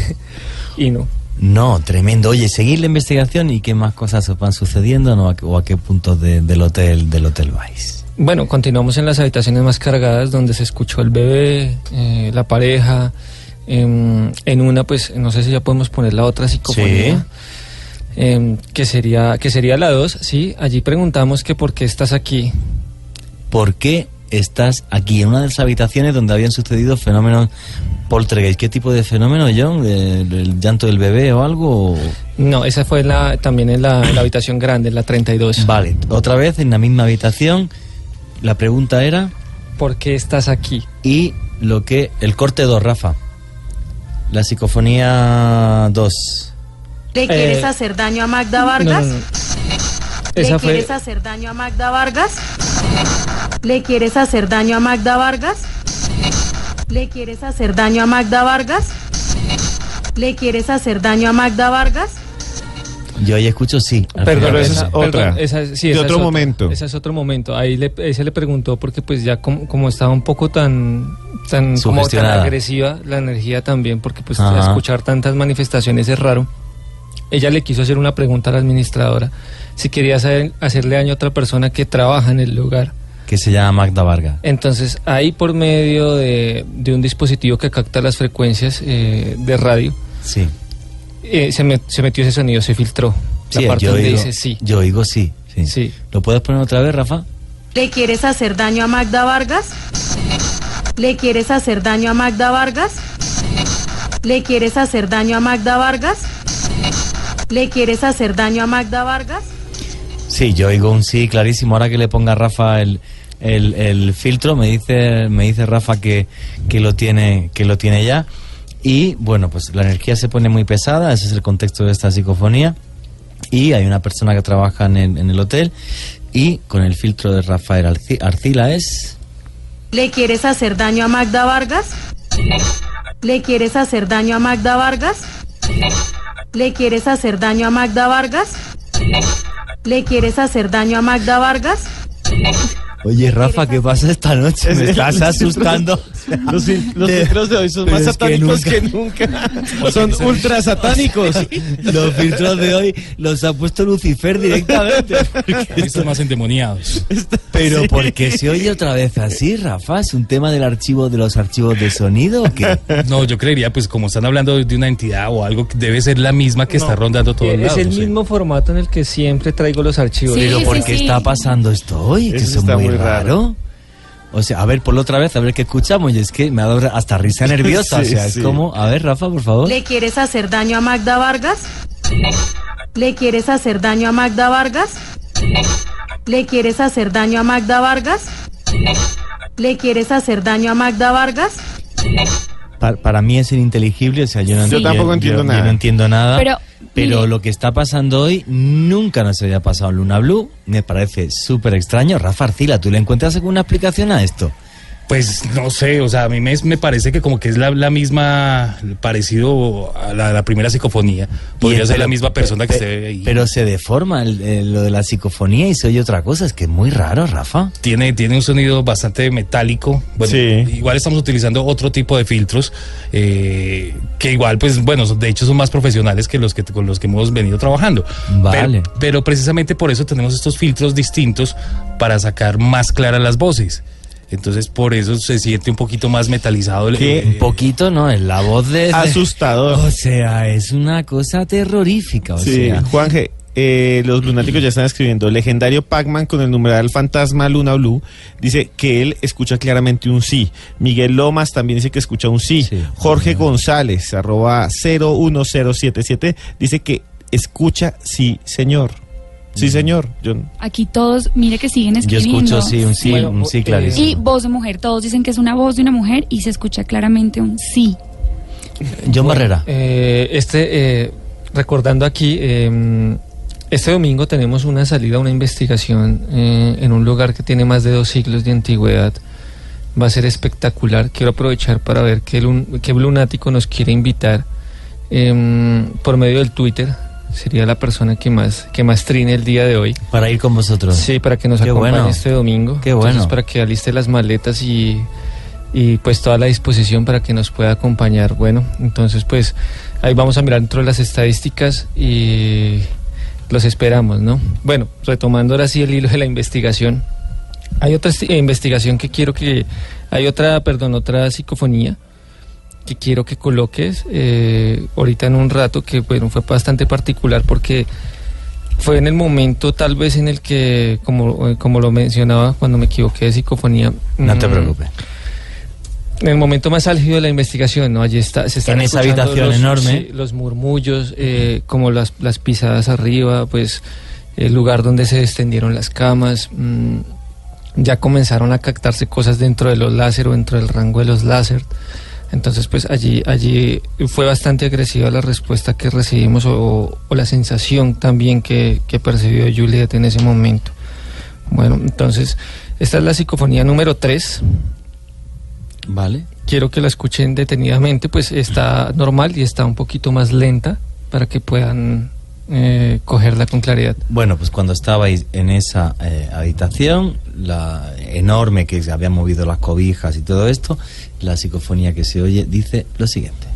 y no. No, tremendo. Oye, seguir la investigación y qué más cosas van sucediendo, ¿no? O a qué puntos de, del hotel del hotel vais. Bueno, continuamos en las habitaciones más cargadas donde se escuchó el bebé, eh, la pareja. Eh, en una, pues, no sé si ya podemos poner la otra psicofonía. Sí. Eh, que sería que sería la dos, sí. Allí preguntamos que por qué estás aquí. ¿Por qué estás aquí? En una de las habitaciones donde habían sucedido fenómenos poltergeist. ¿Qué tipo de fenómeno, John? ¿El, el llanto del bebé o algo? No, esa fue la, también en la, en la habitación grande, en la treinta y dos. Vale, otra vez en la misma habitación. La pregunta era... ¿por qué estás aquí? Y lo que... el corte dos, Rafa. La psicofonía dos. ¿Le quieres eh, hacer daño a Magda Vargas? No, no, no. ¿Le Esa quieres fue... hacer daño a Magda Vargas? ¿Le quieres hacer daño a Magda Vargas? ¿Le quieres hacer daño a Magda Vargas? ¿Le quieres hacer daño a Magda Vargas? Yo ahí escucho sí. Perdón, esa es otra. Perdón, esa, sí, de esa otro es momento. Ese es otro momento. Ahí le, ese le preguntó porque pues ya como, como estaba un poco tan tan, como tan agresiva la energía también, porque pues Ajá. escuchar tantas manifestaciones es raro. Ella le quiso hacer una pregunta a la administradora si quería hacer, hacerle daño a otra persona que trabaja en el lugar. Que se llama Magda Vargas. Entonces, ahí por medio de, de un dispositivo que capta las frecuencias eh, de radio, sí. eh, se, met, se metió ese sonido, se filtró. Sí, la parte yo donde oigo, dice sí. Yo oigo sí, sí. sí. ¿Lo puedes poner otra vez, Rafa? ¿Le quieres hacer daño a Magda Vargas? ¿Le quieres hacer daño a Magda Vargas? ¿Le quieres hacer daño a Magda Vargas? ¿Le quieres hacer daño a Magda Vargas? Sí, yo oigo un sí clarísimo. Ahora que le ponga a Rafa el, el, el filtro, me dice me dice Rafa que, que lo tiene que lo tiene ya. Y bueno, pues la energía se pone muy pesada, ese es el contexto de esta psicofonía. Y hay una persona que trabaja en el, en el hotel y con el filtro de Rafael Arcila es... ¿Le quieres hacer daño a Magda Vargas? ¿Le quieres hacer daño a Magda Vargas? ¿Le quieres hacer daño a Magda Vargas? ¿Le quieres hacer daño a Magda Vargas? Oye, Rafa, ¿qué pasa esta noche? Me estás asustando. Los, los filtros de hoy son más satánicos que nunca. Que nunca. Son ultra satánicos. Los filtros de hoy los ha puesto Lucifer directamente. Están más endemoniados. Pero sí. ¿Por qué se oye otra vez así, Rafa? ¿Es un tema del archivo de los archivos de sonido o qué? No, yo creería, pues como están hablando de una entidad o algo que debe ser la misma que no, está rondando todo el lado. Es el sí. mismo formato en el que siempre traigo los archivos. Sí, Pero ¿por qué sí, está pasando esto hoy? Que eso es muy, muy raro. raro. O sea, a ver, ponlo otra vez, a ver qué escuchamos. Y es que me ha dado hasta risa nerviosa. Sí, o sea, sí. Es como... A ver, Rafa, por favor. ¿Le quieres hacer daño a Magda Vargas? ¿Le quieres hacer daño a Magda Vargas? ¿Le quieres hacer daño a Magda Vargas? ¿Le quieres hacer daño a Magda Vargas? Para, para mí es ininteligible, o sea, yo no, sí. yo tampoco yo, entiendo yo, nada. Yo no entiendo nada. Pero, pero lo que está pasando hoy nunca nos había pasado en Luna Blue. Me parece súper extraño. Rafa Arcila, ¿tú le encuentras alguna explicación a esto? Pues no sé, o sea, a mí me, me parece que como que es la, la misma, parecido a la, la primera psicofonía. Podría Bien, ser pero, la misma persona pe, que se ve ahí. Pero se deforma el, el, lo de la psicofonía y se oye otra cosa, es que es muy raro, Rafa. Tiene, tiene un sonido bastante metálico. Bueno, sí. Igual estamos utilizando otro tipo de filtros, eh, que igual, pues bueno, de hecho son más profesionales que los que con los que hemos venido trabajando. Vale. Pero, pero precisamente por eso tenemos estos filtros distintos para sacar más claras las voces. Entonces por eso se siente un poquito más metalizado. ¿Qué? Eh, un poquito, no, es la voz de... Asustador. O sea, es una cosa terrorífica. O sí, sea. Juanje, eh, los lunáticos ya están escribiendo. Legendario Pac-Man con el numeral Fantasma Luna Blue dice que él escucha claramente un sí. Miguel Lomas también dice que escucha un sí. sí Jorge bueno. González, arroba cero uno cero siete siete, dice que escucha sí, señor. Sí, señor. Yo... Aquí todos, mire que siguen escribiendo. Yo escucho sí, un sí, bueno, un sí clarísimo. Y voz de mujer, todos dicen que es una voz de una mujer y se escucha claramente un sí. John bueno, Barrera. Eh, este, eh, recordando aquí, eh, este domingo tenemos una salida, una investigación eh, en un lugar que tiene más de dos siglos de antigüedad. Va a ser espectacular. Quiero aprovechar para ver qué, qué lunático nos quiere invitar eh, por medio del Twitter. Sería la persona que más que más trine el día de hoy. Para ir con vosotros. Sí, para que nos Qué acompañe bueno. este domingo. Qué bueno. Entonces, para que aliste las maletas y, y pues toda la disposición para que nos pueda acompañar. Bueno, entonces pues ahí vamos a mirar dentro de las estadísticas y los esperamos, ¿no? Bueno, retomando ahora sí el hilo de la investigación. Hay otra investigación que quiero que... Hay otra, perdón, otra psicofonía que quiero que coloques eh, ahorita en un rato, que bueno, fue bastante particular porque fue en el momento tal vez en el que, como, como lo mencionaba cuando me equivoqué de psicofonía. No te preocupes. En el momento más álgido de la investigación, ¿no? Allí está, se están en esa habitación los, enorme. Sí, los murmullos, eh, como las, las pisadas arriba, pues el lugar donde se extendieron las camas. Mmm, ya comenzaron a captarse cosas dentro de los láser o dentro del rango de los láser. Entonces pues allí allí fue bastante agresiva la respuesta que recibimos o, o la sensación también que, que percibió Juliet en ese momento. Bueno, entonces esta es la psicofonía número tres. Vale. Quiero que la escuchen detenidamente, pues está normal y está un poquito más lenta para que puedan eh, cogerla con claridad. Bueno, pues cuando estabais en esa eh, habitación, la enorme que se había movido las cobijas y todo esto, la psicofonía que se oye dice lo siguiente.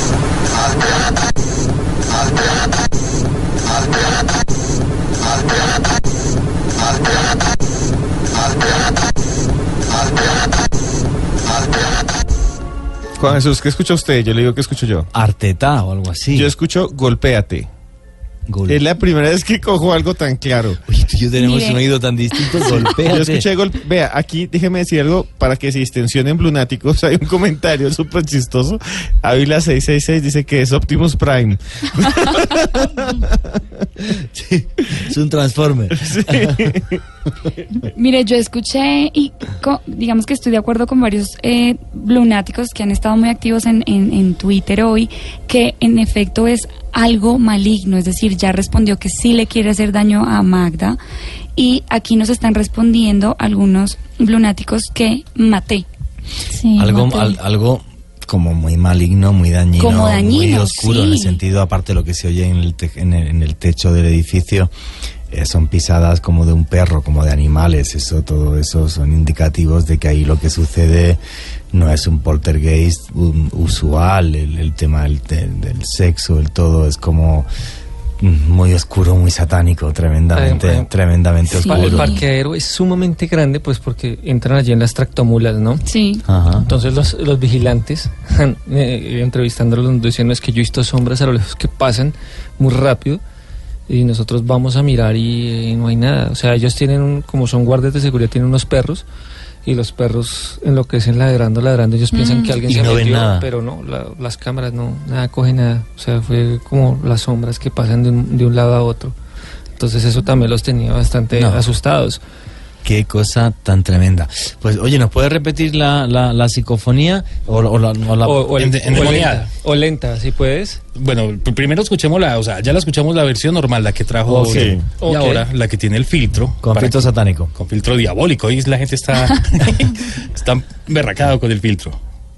Juan Jesús, ¿qué escucha usted? Yo le digo que escucho yo. Arteta o algo así. Yo escucho golpéate. Golpe. Es la primera vez que cojo algo tan claro. Oye, tú y yo tenemos Mire. un oído tan distinto. Golpéate. Yo escuché golpe. Vea, aquí déjeme decir algo para que se distensionen lunáticos. Hay un comentario súper chistoso. Ávila seiscientos sesenta y seis dice que es Optimus Prime. Sí, es un Transformer. Sí. Mire, yo escuché y co- digamos que estoy de acuerdo con varios eh, lunáticos que han estado muy activos en, en, en Twitter hoy, que en efecto es algo maligno, es decir, ya respondió que sí le quiere hacer daño a Magda, y aquí nos están respondiendo algunos lunáticos que maté. Sí, algo, maté. Al, algo como muy maligno, muy dañino, como dañino, muy oscuro, sí. En el sentido, aparte de lo que se oye en el, te, en el, en el techo del edificio, eh, son pisadas como de un perro, como de animales. Eso, todo eso son indicativos de que ahí lo que sucede no es un poltergeist un, usual. El, el tema del, del, del sexo, el todo es como muy oscuro, muy satánico, tremendamente, eh, eh, tremendamente sí. oscuro. El parqueadero es sumamente grande, pues porque entran allí en las tractomulas, ¿no? Sí. Ajá. Entonces los, los vigilantes, eh, entrevistándolos, diciendo es que yo he visto sombras a lo lejos que pasan muy rápido, y nosotros vamos a mirar y eh, no hay nada. O sea, ellos tienen, un, como son guardias de seguridad, tienen unos perros, y los perros enloquecen ladrando, ladrando. Ellos mm. piensan que alguien y se no metió, ven nada. Pero no, la, las cámaras no, nada coge nada. O sea, fue como las sombras que pasan de un, de un lado a otro. Entonces eso también los tenía bastante no. asustados. Qué cosa tan tremenda. Pues oye, ¿nos puedes repetir la, la, la psicofonía? O, o la, o, la, o, o, en, en o, lenta, o lenta, si puedes. Bueno, primero escuchemos la, o sea, ya la escuchamos la versión normal, la que trajo okay. y okay. ahora la que tiene el filtro. Con filtro satánico. Con filtro diabólico. Hoy la gente está, está berracado con el filtro.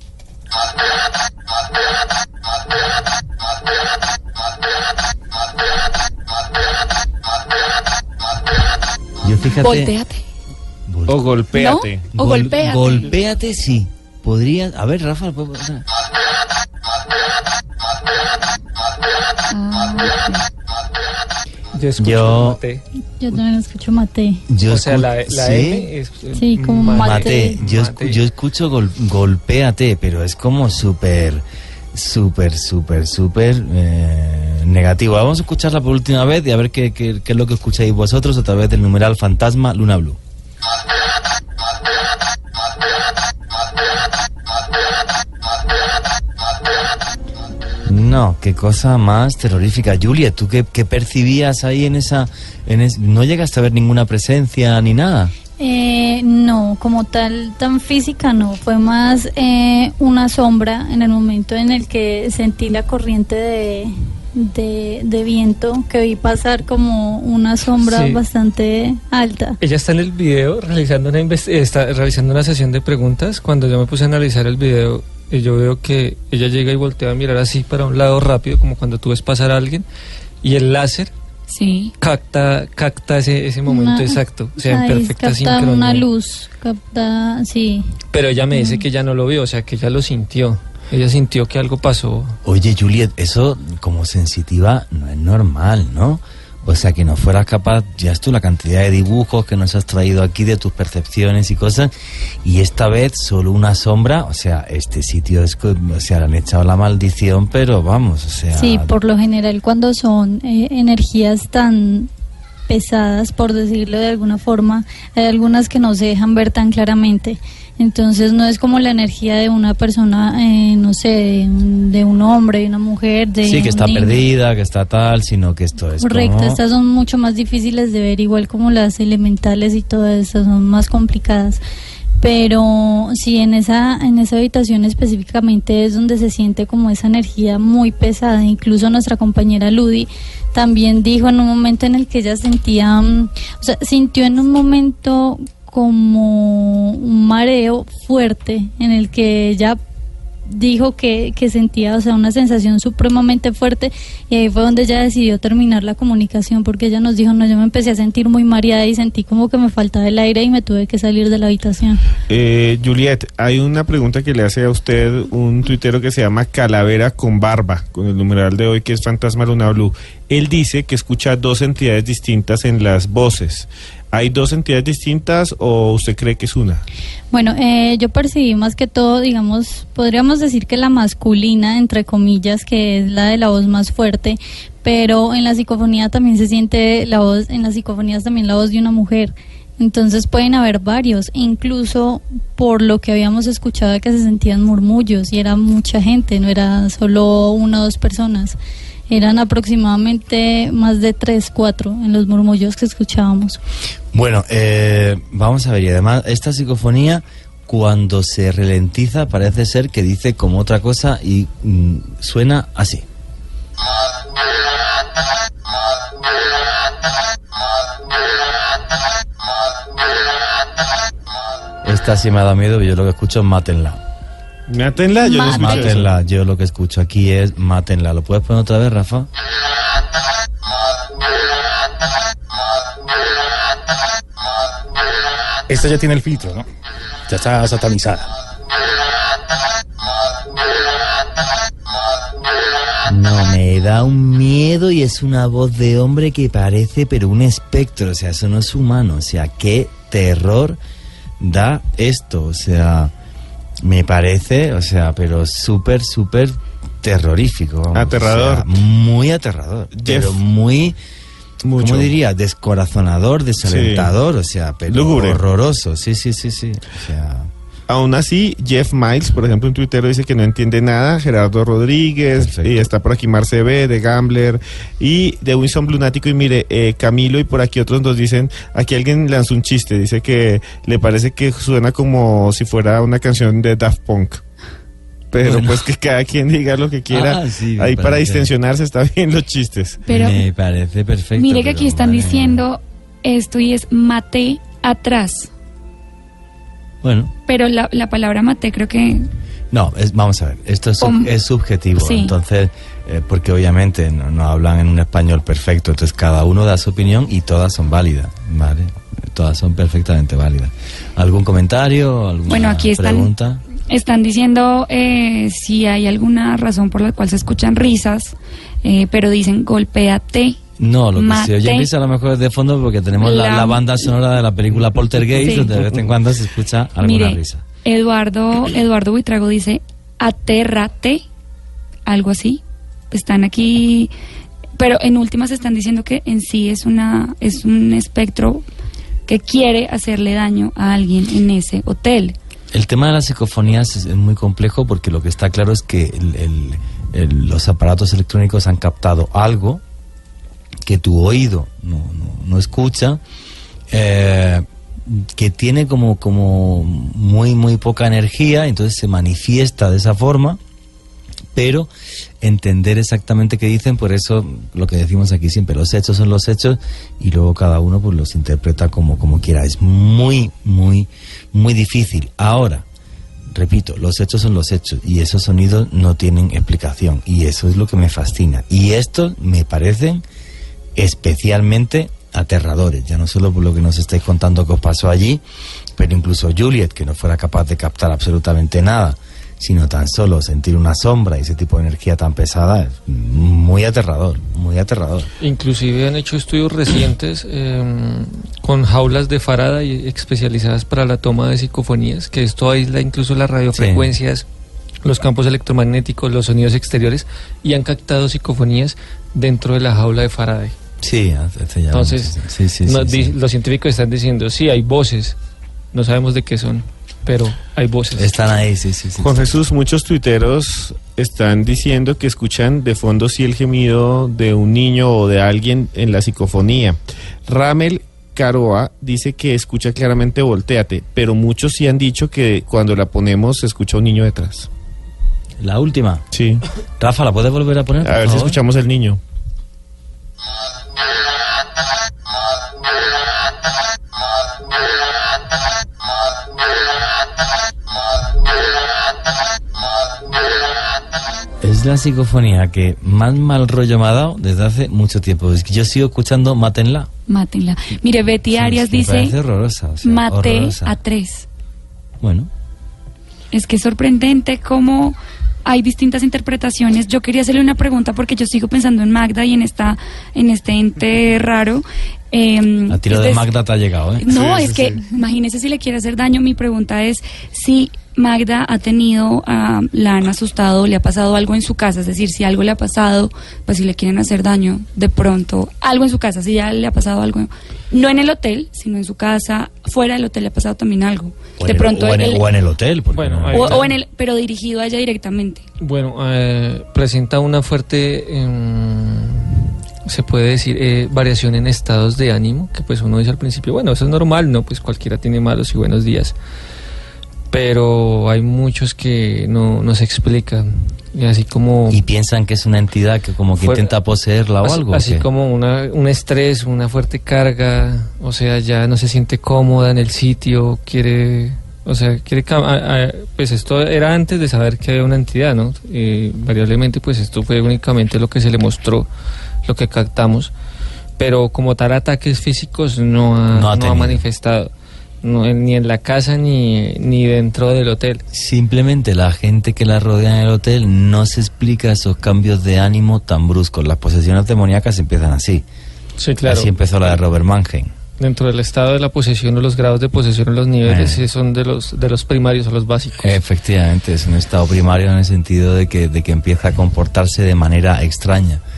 Yo fíjate. Voltéate. Vol- o golpéate. ¿No? O Gol- golpéate. Golpéate, sí. Podría. A ver, Rafa. ¿puedo- Yo escucho Yo- mate. Yo también escucho mate. Yo O sea, escu- la, la ¿sí? M es... Sí, como mate. mate. Mate. Yo, escu- yo escucho gol- golpéate, pero es como súper, súper, súper, súper eh, negativo. Vamos a escucharla por última vez y a ver qué, qué, qué es lo que escucháis vosotros a través del numeral fantasma Luna Blue. No, qué cosa más terrorífica. Julia, ¿tú qué, qué percibías ahí en esa... En es, ¿no llegaste a ver ninguna presencia ni nada? Eh, no, como tal, tan física no. Fue más eh, una sombra en el momento en el que sentí la corriente de, de, de viento, que vi pasar como una sombra Sí. bastante alta. Ella está en el video realizando una invest- está realizando una sesión de preguntas. Cuando yo me puse a analizar el video, y yo veo que ella llega y voltea a mirar así para un lado rápido, como cuando tú ves pasar a alguien, y el láser sí. capta capta ese, ese momento Una- exacto, o sea, en ahí perfecta capta sincronía. una luz, capta, sí. Pero ella me dice que ella no lo vio, o sea, que ella lo sintió. Ella sintió que algo pasó. Oye, Juliet, eso como sensitiva no es normal, ¿no? O sea, que no fueras capaz, ya es tú la cantidad de dibujos que nos has traído aquí de tus percepciones y cosas, y esta vez solo una sombra, o sea, este sitio es, co- o sea, le han echado la maldición, pero vamos, o sea... Sí, por lo general cuando son eh, energías tan pesadas, por decirlo de alguna forma, hay algunas que no se dejan ver tan claramente. Entonces no es como la energía de una persona, eh, no sé, de un, de un hombre, de una mujer, de Sí, que un está niño. perdida, que está tal, sino que esto es Correcto, como... estas son mucho más difíciles de ver, igual como las elementales y todas estas son más complicadas. Pero sí, en esa en esa habitación específicamente es donde se siente como esa energía muy pesada. Incluso nuestra compañera Ludi también dijo en un momento en el que ella sentía, mm, o sea, sintió en un momento como un mareo fuerte en el que ella dijo que, que sentía, o sea, una sensación supremamente fuerte, y ahí fue donde ella decidió terminar la comunicación, porque ella nos dijo, no, yo me empecé a sentir muy mareada y sentí como que me faltaba el aire y me tuve que salir de la habitación. Eh, Juliet, hay una pregunta que le hace a usted un tuitero que se llama Calavera con Barba, con el numeral de hoy que es Fantasma Luna Blue. Él dice que escucha dos entidades distintas en las voces. ¿Hay dos entidades distintas o usted cree que es una? Bueno, eh, yo percibí más que todo, digamos, podríamos decir que la masculina, entre comillas, que es la de la voz más fuerte, pero en la psicofonía también se siente la voz, en las psicofonías también la voz de una mujer. Entonces pueden haber varios, incluso por lo que habíamos escuchado que se sentían murmullos y era mucha gente, no era solo una o dos personas. Eran aproximadamente más de tres, cuatro en los murmullos que escuchábamos. Bueno, eh, vamos a ver, y además esta psicofonía cuando se ralentiza parece ser que dice como otra cosa y mm, suena así. Esta sí me ha dado miedo, yo lo que escucho es mátenla. Mátenla, yo no escucho eso. Mátenla, yo lo que escucho aquí es mátenla. ¿Lo puedes poner otra vez, Rafa? Esta ya tiene el filtro, ¿no? Ya está satanizada. No, me da un miedo y es una voz de hombre que parece, pero un espectro, o sea, eso no es humano, o sea, qué terror da esto, o sea, me parece, o sea, pero súper, súper terrorífico. Vamos, aterrador. O sea, muy aterrador, Jeff. pero muy... Mucho. ¿Cómo diría? Descorazonador, desalentador, sí. O sea, pero lúgubre. Horroroso, sí, sí, sí, sí, o sea... Aún así, Jeff Miles, por ejemplo, en Twitter dice que no entiende nada. Gerardo Rodríguez, Perfecto. Y está por aquí Marce B, de Gambler, y de Winston Lunático. Y mire, eh, Camilo y por aquí otros nos dicen, aquí alguien lanzó un chiste, dice que le parece que suena como si fuera una canción de Daft Punk. Pero bueno, pues que cada quien diga lo que quiera. Ah, sí, ahí para distensionarse está bien los chistes. Pero me parece perfecto. Mire que aquí están madre. diciendo esto y es maté atrás. Bueno. Pero la, la palabra maté creo que... No, es, vamos a ver, esto es, sub, um, es subjetivo, sí. Entonces, eh, porque obviamente no, no hablan en un español perfecto, entonces cada uno da su opinión y todas son válidas, ¿vale? Todas son perfectamente válidas. ¿Algún comentario? ¿Alguna bueno, aquí están, pregunta? Están diciendo eh, si hay alguna razón por la cual se escuchan risas, eh, pero dicen golpéate. No, lo que mate, se oye risa a lo mejor es de fondo porque tenemos la, la, la banda sonora de la película Poltergeist, sí. donde de vez en cuando se escucha alguna Mire, risa. Eduardo, Eduardo Buitrago dice, atérrate, algo así. Están aquí, pero en últimas están diciendo que en sí es una es un espectro que quiere hacerle daño a alguien en ese hotel. El tema de las psicofonías es muy complejo porque lo que está claro es que el, el, el, los aparatos electrónicos han captado algo que tu oído no, no, no escucha, eh, que tiene como, como muy, muy poca energía, entonces se manifiesta de esa forma, pero entender exactamente qué dicen, por eso lo que decimos aquí siempre, los hechos son los hechos y luego cada uno pues los interpreta como, como quiera. Es muy, muy, muy difícil. Ahora, repito, los hechos son los hechos y esos sonidos no tienen explicación y eso es lo que me fascina. Y estos me parecen especialmente aterradores, ya no solo por lo que nos estáis contando que os pasó allí, pero incluso Juliet, que no fuera capaz de captar absolutamente nada, sino tan solo sentir una sombra y ese tipo de energía tan pesada, es muy aterrador, muy aterrador. Inclusive han hecho estudios recientes eh, con jaulas de Faraday especializadas para la toma de psicofonías, que esto aísla incluso las radiofrecuencias, sí. los campos electromagnéticos, los sonidos exteriores, y han captado psicofonías dentro de la jaula de Faraday. Sí, hace ya entonces sí, sí, no, sí, di, sí. los científicos están diciendo, sí, hay voces, no sabemos de qué son, pero hay voces. Están ahí, sí, sí, sí. Juan Jesús, muchos tuiteros están diciendo que escuchan de fondo sí el gemido de un niño o de alguien en la psicofonía. Ramel Caroa dice que escucha claramente Voltéate, pero muchos sí han dicho que cuando la ponemos se escucha un niño detrás. La última. Sí. Rafa, ¿la puedes volver a poner? A ver favor? Si escuchamos el niño. Es la psicofonía que más mal rollo me ha dado desde hace mucho tiempo. Es que yo sigo escuchando Mátenla. Mátenla. Mire, Betty Arias sí, es dice horrorosa, o sea, Maté horrorosa. a tres. Bueno. Es que es sorprendente cómo hay distintas interpretaciones. Yo quería hacerle una pregunta porque yo sigo pensando en Magda y en esta, en este ente raro. Eh, a tiro de Magda te ha llegado, ¿eh? No, sí, es sí, que sí. Imagínese si le quiere hacer daño. Mi pregunta es si Magda ha tenido, uh, la han asustado, le ha pasado algo en su casa, es decir, si algo le ha pasado, pues si le quieren hacer daño, de pronto, algo en su casa, si ya le ha pasado algo, no en el hotel, sino en su casa, fuera del hotel le ha pasado también algo. O de en pronto el, o, en el, el, o en el hotel, bueno, no. o, o en el, pero dirigido a ella directamente. Bueno, eh, presenta una fuerte, eh, se puede decir, eh, variación en estados de ánimo, que pues uno dice al principio, bueno, eso es normal, no, pues cualquiera tiene malos y buenos días. Pero hay muchos que no, no se explican, y así como... Y piensan que es una entidad que como que fuera, intenta poseerla o así, algo. Así como una, un estrés, una fuerte carga, o sea, ya no se siente cómoda en el sitio, quiere... O sea, quiere... A, a, pues esto era antes de saber que había una entidad, ¿no? Eh, variablemente, pues esto fue únicamente lo que se le mostró, lo que captamos, pero como tal ataques físicos no ha, no ha, no ha manifestado. No, ni en la casa ni, ni dentro del hotel. Simplemente la gente que la rodea en el hotel no se explica esos cambios de ánimo tan bruscos. Las posesiones demoníacas empiezan así. Sí, claro. Así empezó la de Robert Mannheim. Dentro del estado de la posesión o los grados de posesión, los niveles eh. son de los de los primarios o los básicos. Efectivamente, es un estado primario en el sentido de que, de que empieza a comportarse de manera extraña.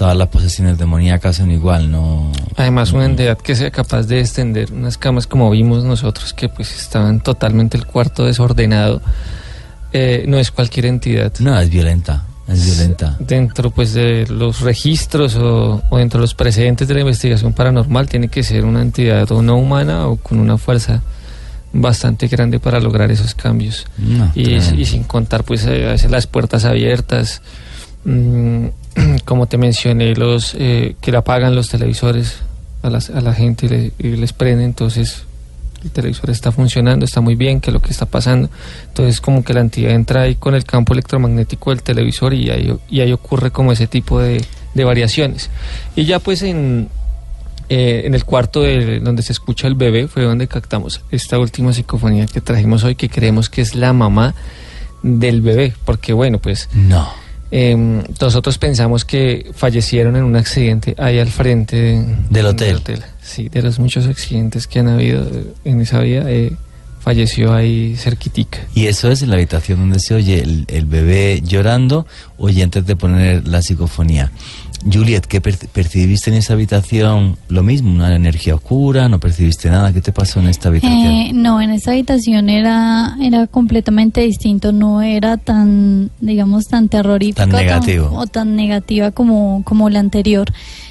todas las posesiones demoníacas son igual, ¿no? Además, una entidad que sea capaz de extender unas camas como vimos nosotros, que pues estaban totalmente el cuarto desordenado, eh, no es cualquier entidad. No, es violenta, es violenta. Dentro pues de los registros o, o dentro de los precedentes de la investigación paranormal, tiene que ser una entidad o no humana o con una fuerza bastante grande para lograr esos cambios. No, y, y sin contar pues a veces las puertas abiertas, mmm, como te mencioné, los eh, que le apagan los televisores a, las, a la gente y, le, y les prenden, entonces el televisor está funcionando, está muy bien, que es lo que está pasando. Entonces como que la entidad entra ahí con el campo electromagnético del televisor y ahí, y ahí ocurre como ese tipo de, de variaciones. Y ya pues en, eh, en el cuarto de, donde se escucha el bebé fue donde captamos esta última psicofonía que trajimos hoy, que creemos que es la mamá del bebé, porque bueno pues... No. Eh, nosotros pensamos que fallecieron en un accidente ahí al frente de, del hotel. del hotel. Sí, de los muchos accidentes que han habido en esa vía, eh, falleció ahí cerquitica. Y eso es en la habitación donde se oye el, el bebé llorando, oye, antes de poner la psicofonía. Juliet, ¿qué per percibiste en esa habitación? ¿Lo mismo? ¿Una energía oscura? ¿No percibiste nada? ¿Qué te pasó en esta habitación? Eh, no, en esta habitación era era completamente distinto. No era tan, digamos, tan terrorífica. Tan negativo. Tan, o tan negativa como, como la anterior.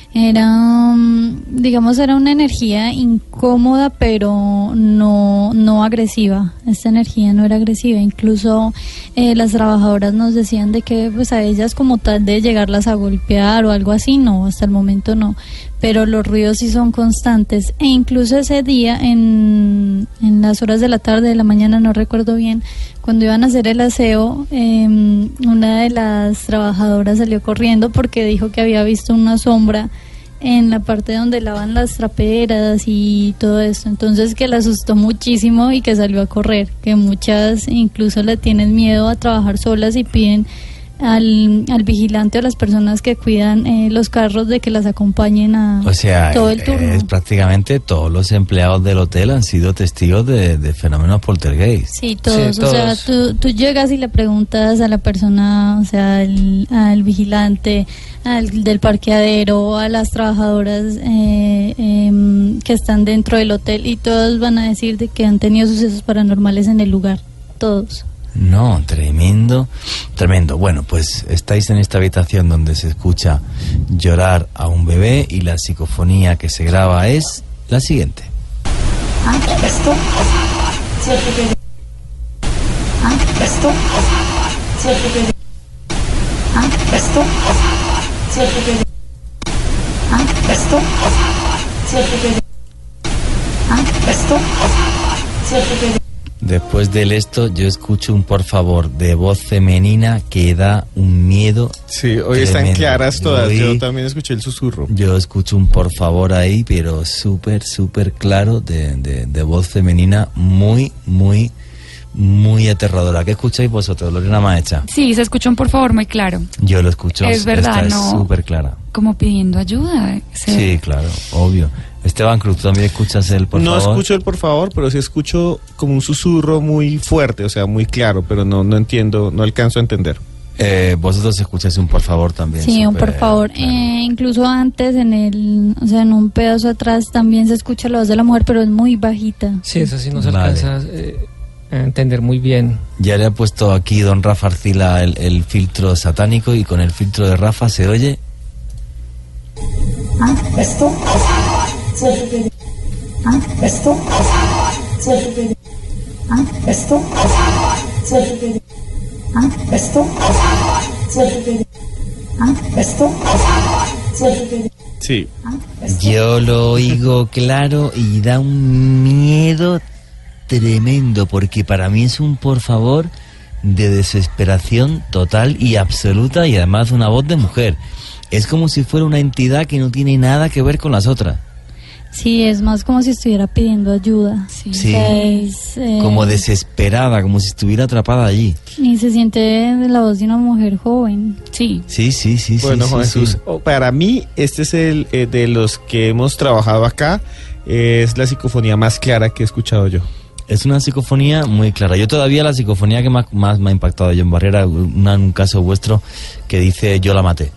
Era, digamos, era una energía incómoda, pero no, no agresiva. Esta energía no era agresiva. Incluso eh, las trabajadoras nos decían de que pues a ellas como tal de llegarlas a golpear o algo así, no, hasta el momento no. Pero los ruidos sí son constantes. E incluso ese día, en, en las horas de la tarde, de la mañana, no recuerdo bien, cuando iban a hacer el aseo, eh, una de las trabajadoras salió corriendo porque dijo que había visto una sombra en la parte donde lavan las traperas y todo esto. Entonces que la asustó muchísimo y que salió a correr, que muchas incluso le tienen miedo a trabajar solas y piden al, al vigilante o a las personas que cuidan eh, los carros de que las acompañen a o sea, todo el turno. Es prácticamente todos los empleados del hotel han sido testigos de, de fenómenos poltergeist. Sí, todos. Sí, o todos. sea, tú, tú llegas y le preguntas a la persona, o sea, al, al vigilante, al del parqueadero, a las trabajadoras eh, eh, que están dentro del hotel, y todos van a decir de que han tenido sucesos paranormales en el lugar. Todos. No, tremendo, tremendo. Bueno, pues estáis en esta habitación donde se escucha llorar a un bebé y la psicofonía que se graba es la siguiente. Ah, esto. Cierto que. Ah, esto. Cierto que. Ah, esto. Cierto que. Ah, esto. Cierto que. Ah, esto. Cierto que. Después del esto, yo escucho un por favor de voz femenina que da un miedo. Sí, hoy tremendo. Están claras todas. Hoy, yo también escuché el susurro. Yo escucho un por favor ahí, pero súper, súper claro de, de, de voz femenina, muy, muy, muy aterradora. ¿Qué escucháis vosotros, Lorena Maecha? Sí, se escucha un por favor muy claro. Yo lo escucho. Es verdad, esta no. Es súper clara. Como pidiendo ayuda. Se... Sí, claro, obvio. Esteban Cruz, ¿tú también escuchas el por no favor? No escucho el por favor, pero sí escucho como un susurro muy fuerte, o sea, muy claro, pero no no entiendo, no alcanzo a entender. Eh, vosotros escucháis un por favor también. Sí, un super, por favor. claro. Eh, incluso antes, en el, o sea, en un pedazo atrás también se escucha la voz de la mujer, pero es muy bajita. Sí, eso sí no se Vale. alcanza eh, a entender muy bien. Ya le ha puesto aquí don Rafa Arcila el, el filtro satánico y con el filtro de Rafa se oye. Ah, esto. Cierto que. Ah, esto. Cierto que. Ah, esto. Cierto que. Ah, esto. Cierto que. Ah, esto. Cierto que. Sí. Yo lo oigo claro y da un miedo tremendo, porque para mí es un por favor de desesperación total y absoluta, y además una voz de mujer. Es como si fuera una entidad que no tiene nada que ver con las otras. Sí, es más como si estuviera pidiendo ayuda. Sí, O sea, es, eh, como desesperada, como si estuviera atrapada allí. Y se siente la voz de una mujer joven. Sí. Sí, sí, sí. Bueno, sí, Juan sí, Jesús, sí. oh, para mí este es el eh, de los que hemos trabajado acá, eh, es la psicofonía más clara que he escuchado yo. Es una psicofonía muy clara. Yo todavía la psicofonía que más, más me ha impactado yo en Barrera, una, un caso vuestro que dice yo la maté.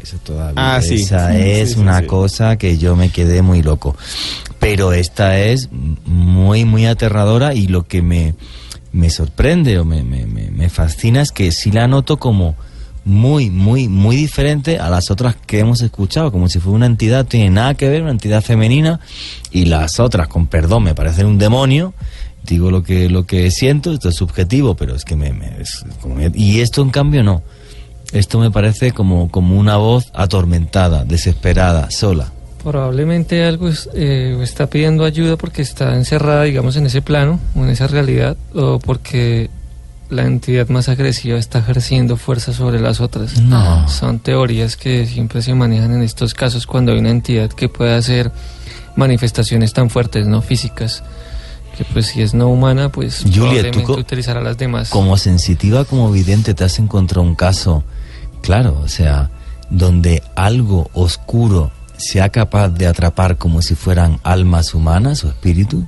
eso todavía. Ah, sí. Esa sí, es sí, sí, una sí. cosa que yo me quedé muy loco. Pero esta es muy, muy aterradora y lo que me, me sorprende o me, me, me, me fascina es que sí la noto como muy, muy, muy diferente a las otras que hemos escuchado, como si fuera una entidad, no tiene nada que ver, una entidad femenina, y las otras, con perdón, me parecen un demonio. Digo lo que lo que siento, esto es subjetivo, pero es que me... me es como me- y esto, en cambio, no. Esto me parece como, como una voz atormentada, desesperada, sola. Probablemente algo es- eh, está pidiendo ayuda porque está encerrada, digamos, en ese plano, o en esa realidad, o porque la entidad más agresiva está ejerciendo fuerza sobre las otras. No. Son teorías que siempre se manejan en estos casos cuando hay una entidad que puede hacer manifestaciones tan fuertes, no físicas, que pues si es no humana, pues Julia, probablemente tú co- utilizará las demás. Como sensitiva, como vidente, te has encontrado un caso, claro, o sea, donde algo oscuro sea capaz de atrapar como si fueran almas humanas o espíritus.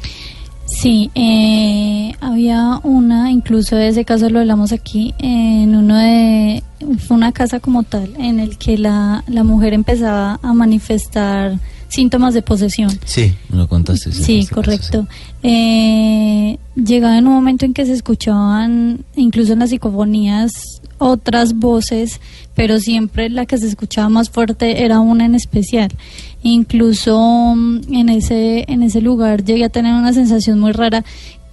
Sí, eh, había una, incluso de ese caso lo hablamos aquí, en uno de, fue una casa como tal, en el que la, la mujer empezaba a manifestar síntomas de posesión. Sí, me lo contaste. Sí, este correcto. Eh, llegaba en un momento en que se escuchaban, incluso en las psicofonías, otras voces, pero siempre la que se escuchaba más fuerte era una en especial. Incluso mm, en ese en ese lugar llegué a tener una sensación muy rara,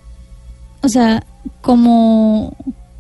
o sea, como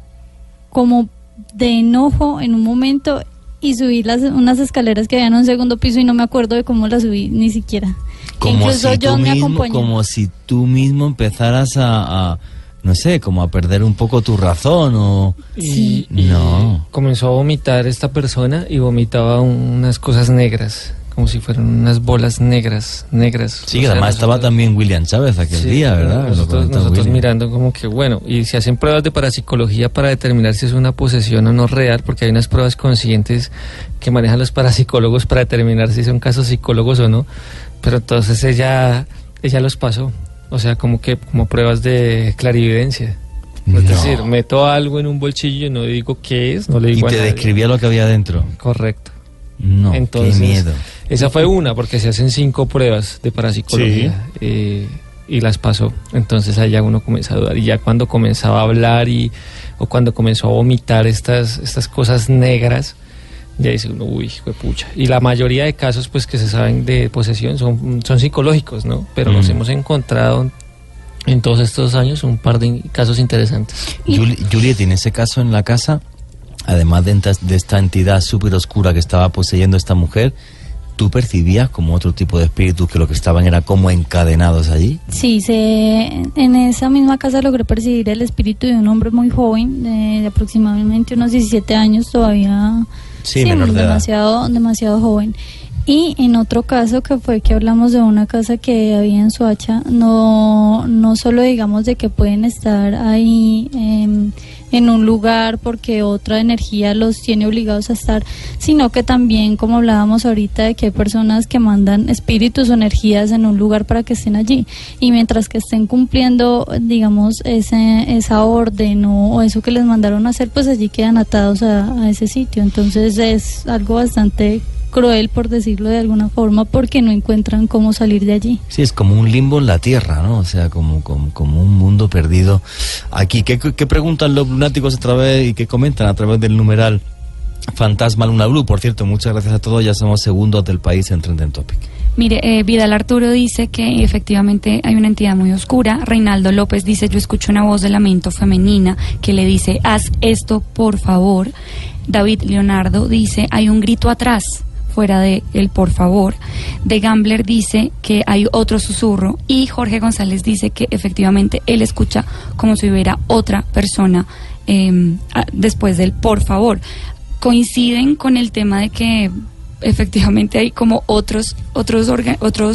como de enojo en un momento, y subí las unas escaleras que habían en un segundo piso y no me acuerdo de cómo las subí ni siquiera. Como Incluso si yo tú me mismo, acompañé. como si tú mismo empezaras a, a, no sé, como a perder un poco tu razón o... Y, No. y comenzó a vomitar esta persona y vomitaba unas cosas negras, como si fueran unas bolas negras, negras. Sí, O sea, además estaba también William Chávez aquel sí, día, ¿verdad? Lo Nosotros, comentó nosotros William. mirando como que, bueno, y se hacen pruebas de parapsicología para determinar si es una posesión o no real, porque hay unas pruebas conscientes que manejan los parapsicólogos para determinar si son casos psicólogos o no, pero entonces ella, ella los pasó, o sea, como que como pruebas de clarividencia. Es No. decir, meto algo en un bolsillo, no digo qué es, no le Y digo a te nadie. describía lo que había dentro. Correcto. No, Entonces, qué miedo. Esa fue una, porque se hacen cinco pruebas de parapsicología eh, y las pasó. Entonces allá uno comienza a dudar. Y ya cuando comenzaba a hablar y o cuando comenzó a vomitar estas, estas cosas negras, ya dice uno, uy, pucha. Y la mayoría de casos pues que se saben de posesión son, son psicológicos, ¿no? Pero Mm. nos hemos encontrado en todos estos años un par de casos interesantes. Juli- Juliet, en ese caso en la casa, además de, enta- de esta entidad súper oscura que estaba poseyendo a esta mujer, ¿tú percibías como otro tipo de espíritus que lo que estaban era como encadenados allí? Sí, se, en esa misma casa logré percibir el espíritu de un hombre muy joven, de, de aproximadamente unos diecisiete años, todavía Sí, menor de edad. demasiado, demasiado joven. Y en otro caso que fue que hablamos de una casa que había en Soacha, no, no solo digamos de que pueden estar ahí em, en un lugar porque otra energía los tiene obligados a estar, sino que también, como hablábamos ahorita, de que hay personas que mandan espíritus o energías en un lugar para que estén allí, y mientras que estén cumpliendo, digamos, ese, esa orden o, o eso que les mandaron a hacer, pues allí quedan atados a, a ese sitio. Entonces es algo bastante cruel, por decirlo de alguna forma, porque no encuentran cómo salir de allí. Sí, es como un limbo en la tierra, ¿no? O sea, como, como, como un mundo perdido. Aquí, ¿qué, qué preguntan los lunáticos a través y qué comentan a través del numeral Fantasma Luna Blue? Por cierto, muchas gracias a todos, ya somos segundos del país en Trending Topic. Mire, eh, Vidal Arturo dice que efectivamente hay una entidad muy oscura. Reinaldo López dice, yo escucho una voz de lamento femenina que le dice, haz esto por favor. David Leonardo dice, hay un grito atrás, fuera de el por favor. De Gambler dice que hay otro susurro, y Jorge González dice que efectivamente él escucha como si hubiera otra persona eh, después del por favor. Coinciden con el tema de que efectivamente hay como otros otros orga, otros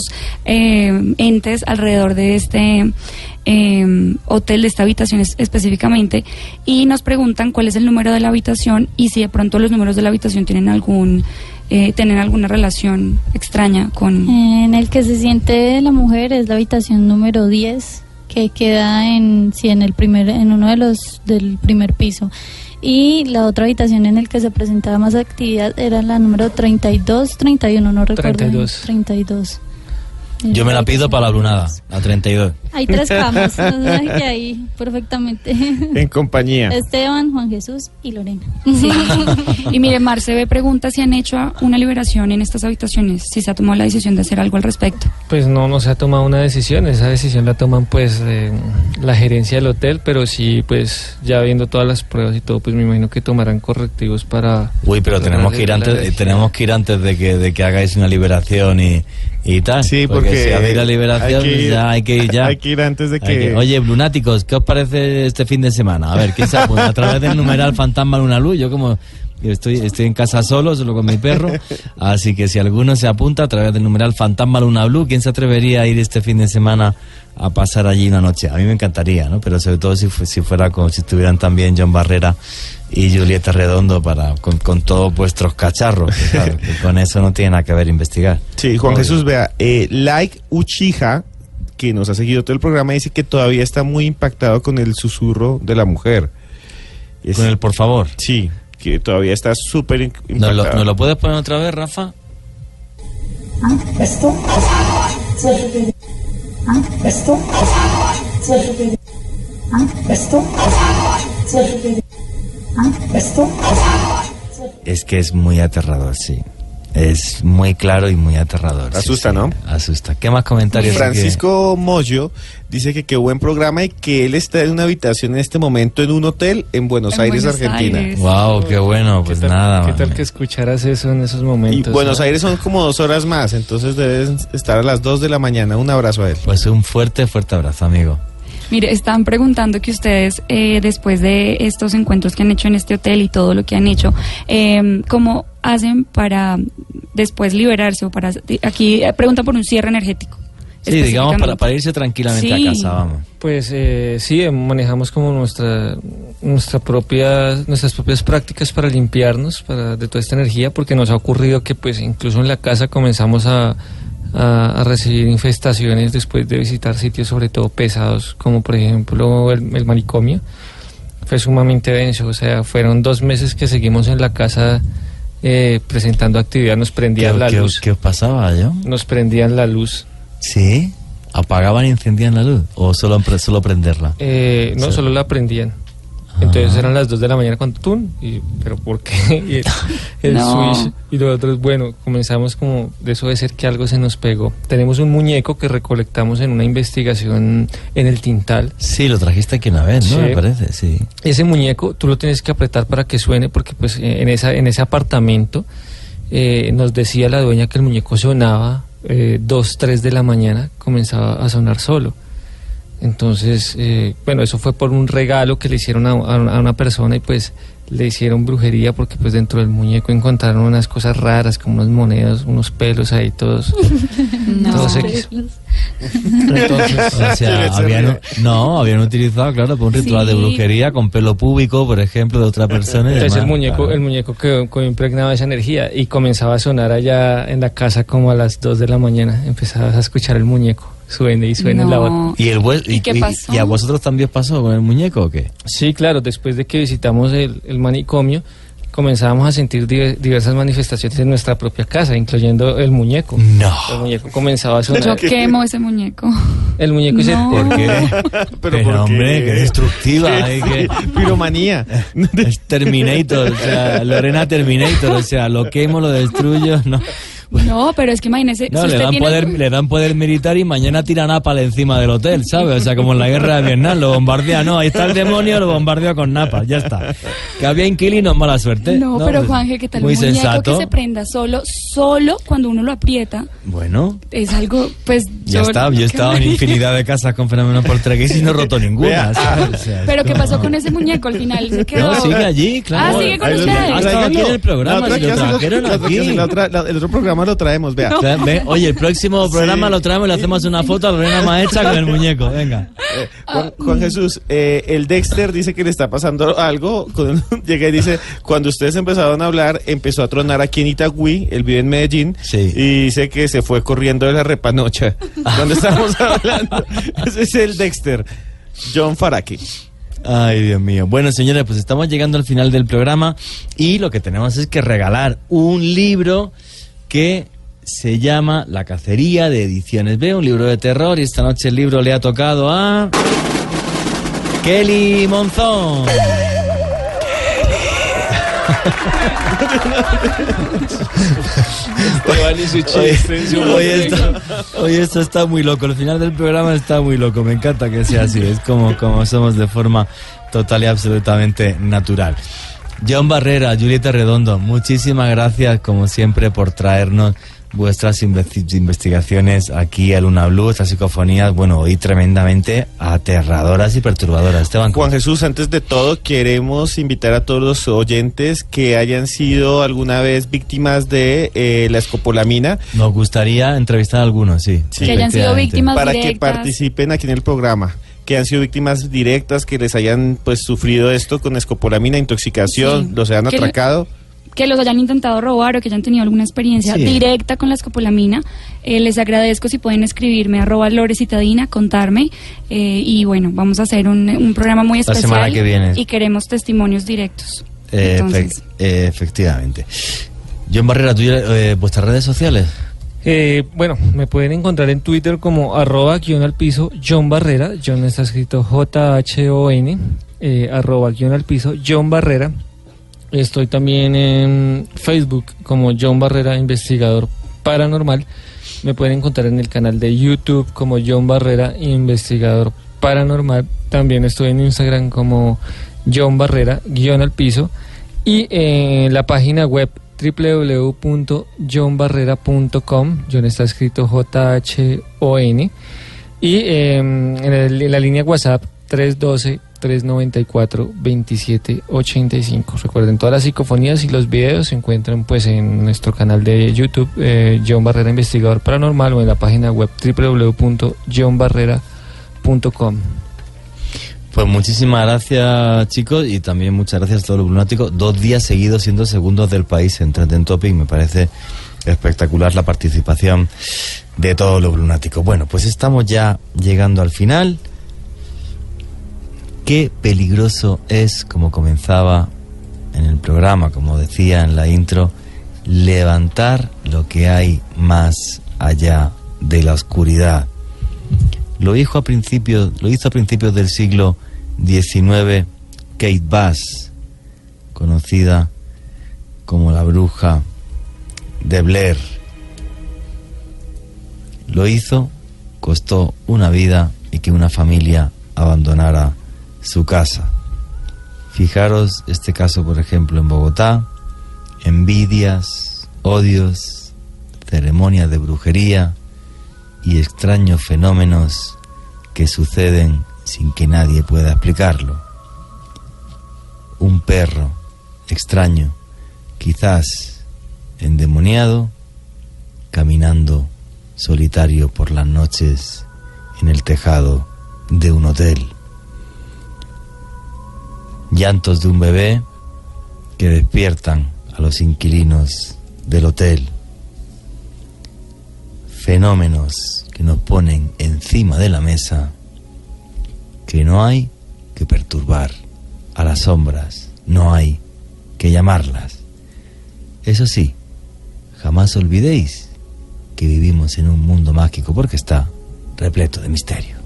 eh, entes alrededor de este eh, hotel, de esta habitación es, específicamente, y nos preguntan cuál es el número de la habitación y si de pronto los números de la habitación tienen algún eh, tienen alguna relación extraña con... En el que se siente la mujer es la habitación número diez, que queda en sí, en el primer en uno de los del primer piso. Y la otra habitación en la que se presentaba más actividad era la número treinta y dos, treinta y uno, no recuerdo. treinta y dos. treinta y dos. Yo me la pido para la lunada, la treinta y dos. Hay tres camas, no sé que ahí perfectamente. En compañía. Esteban, Juan Jesús y Lorena. Sí. Y mire, Marce B pregunta si han hecho una liberación en estas habitaciones, si se ha tomado la decisión de hacer algo al respecto. Pues no, no se ha tomado una decisión, esa decisión la toman pues eh, la gerencia del hotel, pero sí, pues ya viendo todas las pruebas y todo, pues me imagino que tomarán correctivos para... Uy, pero tenemos que ir antes, tenemos que ir antes de que, de que hagáis una liberación y, y tal. Sí, porque, porque si habéis la liberación, hay que ir, ya hay que ir ya. Hay que ir antes de que... que... Oye, lunáticos, ¿qué os parece este fin de semana? A ver, ¿quién se apunta? A través del numeral Fantasma Luna Luz, yo como... Estoy, estoy en casa solo, solo con mi perro, así que si alguno se apunta a través del numeral Fantasma Luna Blue, ¿quién se atrevería a ir este fin de semana a pasar allí una noche? A mí me encantaría, ¿no? Pero sobre todo si, si fuera como si estuvieran también John Barrera y Julieta Redondo para con, con todos vuestros cacharros, que, claro, que con eso no tiene nada que ver investigar. Sí, Juan Jesús, vea, eh, Like Uchija, que nos ha seguido todo el programa, dice que todavía está muy impactado con el susurro de la mujer. Es, con el por favor. Sí, que todavía está súper impactado. ¿Nos lo, ¿Nos lo puedes poner otra vez, Rafa? Ah, esto. Ah, esto. Ah, esto. Ah, esto. Es que es muy aterrador, sí. Es muy claro y muy aterrador. Asusta, sí, sí. ¿no? Asusta. ¿Qué más comentarios? Francisco que... Moyo dice que qué buen programa y que él está en una habitación en este momento en un hotel en Buenos en Aires, Buenos Argentina. Aires. Wow, qué bueno, pues ¿Qué tal, nada. ¿Qué tal man. que escucharas eso en esos momentos? Y Buenos ¿no? Aires son como dos horas más, entonces deben estar a las dos de la mañana. Un abrazo a él. Pues un fuerte, fuerte abrazo, amigo. Mire, están preguntando que ustedes, eh, después de estos encuentros que han hecho en este hotel y todo lo que han hecho, eh, ¿cómo hacen para después liberarse? O para aquí eh, preguntan por un cierre energético. Sí, digamos, para, para irse tranquilamente sí. a casa, vamos. Pues eh, sí, manejamos como nuestra nuestra propia, nuestras propias prácticas para limpiarnos para de toda esta energía, porque nos ha ocurrido que pues incluso en la casa comenzamos a... A, a recibir infestaciones después de visitar sitios sobre todo pesados, como por ejemplo el, el manicomio. Fue sumamente denso, o sea, fueron dos meses que seguimos en la casa eh, presentando actividad, nos prendían la ¿qué, luz. ¿Qué os pasaba, yo? Nos prendían la luz. ¿Sí? ¿Apagaban y encendían la luz? ¿O solo, solo prenderla? Eh, no, o sea, solo la prendían. Entonces eran las dos de la mañana cuando ¡tum! Y, ¿pero por qué? Y el, el no. switch y nosotros, bueno, comenzamos como de eso de ser que algo se nos pegó. Tenemos un muñeco que recolectamos en una investigación en el Tintal. Sí, lo trajiste aquí una vez, ¿no? Sí. Me parece, sí. Ese muñeco tú lo tienes que apretar para que suene, porque pues en esa en ese apartamento eh, nos decía la dueña que el muñeco sonaba eh, dos, tres de la mañana, comenzaba a sonar solo. Entonces, eh, bueno, eso fue por un regalo que le hicieron a, a una persona y pues le hicieron brujería porque pues dentro del muñeco encontraron unas cosas raras como unas monedas, unos pelos ahí todos, no. todos X. Entonces, o sea, habían, no, habían utilizado, claro, por un ritual sí. de brujería con pelo púbico, por ejemplo, de otra persona. Entonces demás, el muñeco, claro. el muñeco que, que impregnaba esa energía y comenzaba a sonar allá en la casa como a las dos de la mañana. Empezabas a escuchar el muñeco. Suene y suene no. la voz. ¿Y, el ¿Y, ¿Y qué pasó? ¿Y a vosotros también pasó con el muñeco o qué? Sí, claro, después de que visitamos el, el manicomio, comenzábamos a sentir diversas manifestaciones en nuestra propia casa, incluyendo el muñeco. No. El muñeco comenzaba a sonar. Yo quemo ese muñeco. El muñeco no. ese... ¿Por qué? Pero, Pero ¿por hombre, qué? que destructiva. ¿eh? Que... Piromanía. Es Terminator, o sea, Lorena Terminator, o sea, lo quemo, lo destruyo, no... No, pero es que imagínese... No, si le, usted dan tiene... poder, le dan poder militar y mañana tiran napal encima del hotel, ¿sabes? O sea, como en la guerra de Vietnam, lo bombardea, no, ahí está el demonio, lo bombardea con napal, ya está. Que había inquilinos, mala suerte. No, no pero pues, Juanje, ¿qué tal muy un muñeco sensato. que se prenda solo, solo cuando uno lo aprieta? Bueno. Es algo, pues... Ya yo, está, yo he estado en infinidad de casas con fenómeno poltergeist y no he roto ninguna, ¿sabes? O sea, pero ¿qué como... pasó con ese muñeco al final? ¿Se quedó? No, sigue allí, claro. Ah, sigue con Ahí ustedes. Ha estado aquí en el programa, si lo trajeron aquí. El otro programa lo traemos, vea. No. Ve, oye, el próximo programa sí. lo traemos y le hacemos una foto a Lorena Maecha con el muñeco, venga. Eh, Juan, Juan Jesús, eh, el Dexter dice que le está pasando algo, con, llega y dice, cuando ustedes empezaron a hablar, empezó a tronar aquí en Itagüí, él vive en Medellín, sí. y dice que se fue corriendo de la repanocha, cuando estábamos hablando. Ese es el Dexter, John Faraki. Ay, Dios mío. Bueno, señores, pues estamos llegando al final del programa y lo que tenemos es que regalar un libro que se llama La cacería de Ediciones B, un libro de terror, y esta noche el libro le ha tocado a Kelly Monzón. Hoy, hoy, esto, hoy esto está muy loco. El final del programa está muy loco. Me encanta que sea así. Es como, como somos de forma total y absolutamente natural. John Barrera, Julieta Redondo, muchísimas gracias como siempre por traernos vuestras investigaciones aquí a Luna Blue, estas psicofonías, bueno, hoy tremendamente aterradoras y perturbadoras. Esteban. Juan Jesús, antes de todo, queremos invitar a todos los oyentes que hayan sido alguna vez víctimas de eh, la escopolamina. Nos gustaría entrevistar a algunos, sí. sí que hayan sido víctimas para directas. Que participen aquí en el programa. Que han sido víctimas directas, que les hayan pues sufrido esto con escopolamina, intoxicación, sí. los hayan que atracado. Que los hayan intentado robar o que hayan tenido alguna experiencia sí. directa con la escopolamina. Eh, les agradezco si pueden escribirme arroba lorecitadina, contarme. Eh, y bueno, vamos a hacer un, un programa muy especial. La semana que viene. Y queremos testimonios directos. Eh, Entonces. Efe- eh, efectivamente. John Barrera, ¿tú, eh, vuestras redes sociales? Eh, bueno, me pueden encontrar en Twitter como arroba guión al piso John Barrera. John está escrito J H O N, eh, arroba guión al piso John Barrera. Estoy también en Facebook como John Barrera Investigador Paranormal. Me pueden encontrar en el canal de YouTube como John Barrera Investigador Paranormal. También estoy en Instagram como John Barrera guión al piso. Y en la página web doble u doble u doble u punto john barrera punto com. John está escrito J H O N. Y eh, en, el, en la línea WhatsApp tres uno dos, tres nueve cuatro, dos siete ocho cinco. Recuerden, todas las psicofonías y los videos se encuentran pues en nuestro canal de YouTube, eh, John Barrera Investigador Paranormal, o en la página web doble u doble u doble u punto john barrera punto com. Pues muchísimas gracias, chicos, y también muchas gracias a todos los lunáticos. Dos días seguidos siendo segundos del país en Trending Topic. Me parece espectacular la participación de todos los lunáticos. Bueno, pues estamos ya llegando al final. Qué peligroso es, como comenzaba en el programa, como decía en la intro, levantar lo que hay más allá de la oscuridad. Lo hizo a principios, lo hizo a principios del siglo diecinueve Kate Bass, conocida como la bruja de Blair. Lo hizo, costó una vida y que una familia abandonara su casa. Fijaros este caso, por ejemplo, en Bogotá: envidias, odios, ceremonias de brujería y extraños fenómenos que suceden sin que nadie pueda explicarlo. Un perro extraño, quizás endemoniado, caminando solitario por las noches en el tejado de un hotel. Llantos de un bebé que despiertan a los inquilinos del hotel. Fenómenos que nos ponen encima de la mesa, que no hay que perturbar a las sombras, no hay que llamarlas. Eso sí, jamás olvidéis que vivimos en un mundo mágico, porque está repleto de misterio.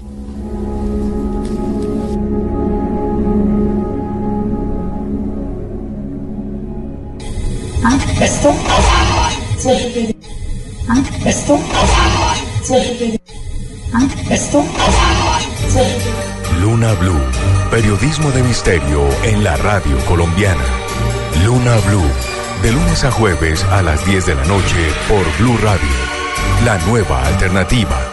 Esto Esto Esto Luna Blue, periodismo de misterio en la radio colombiana. Luna Blue, de lunes a jueves a las diez de la noche por Blue Radio, la nueva alternativa.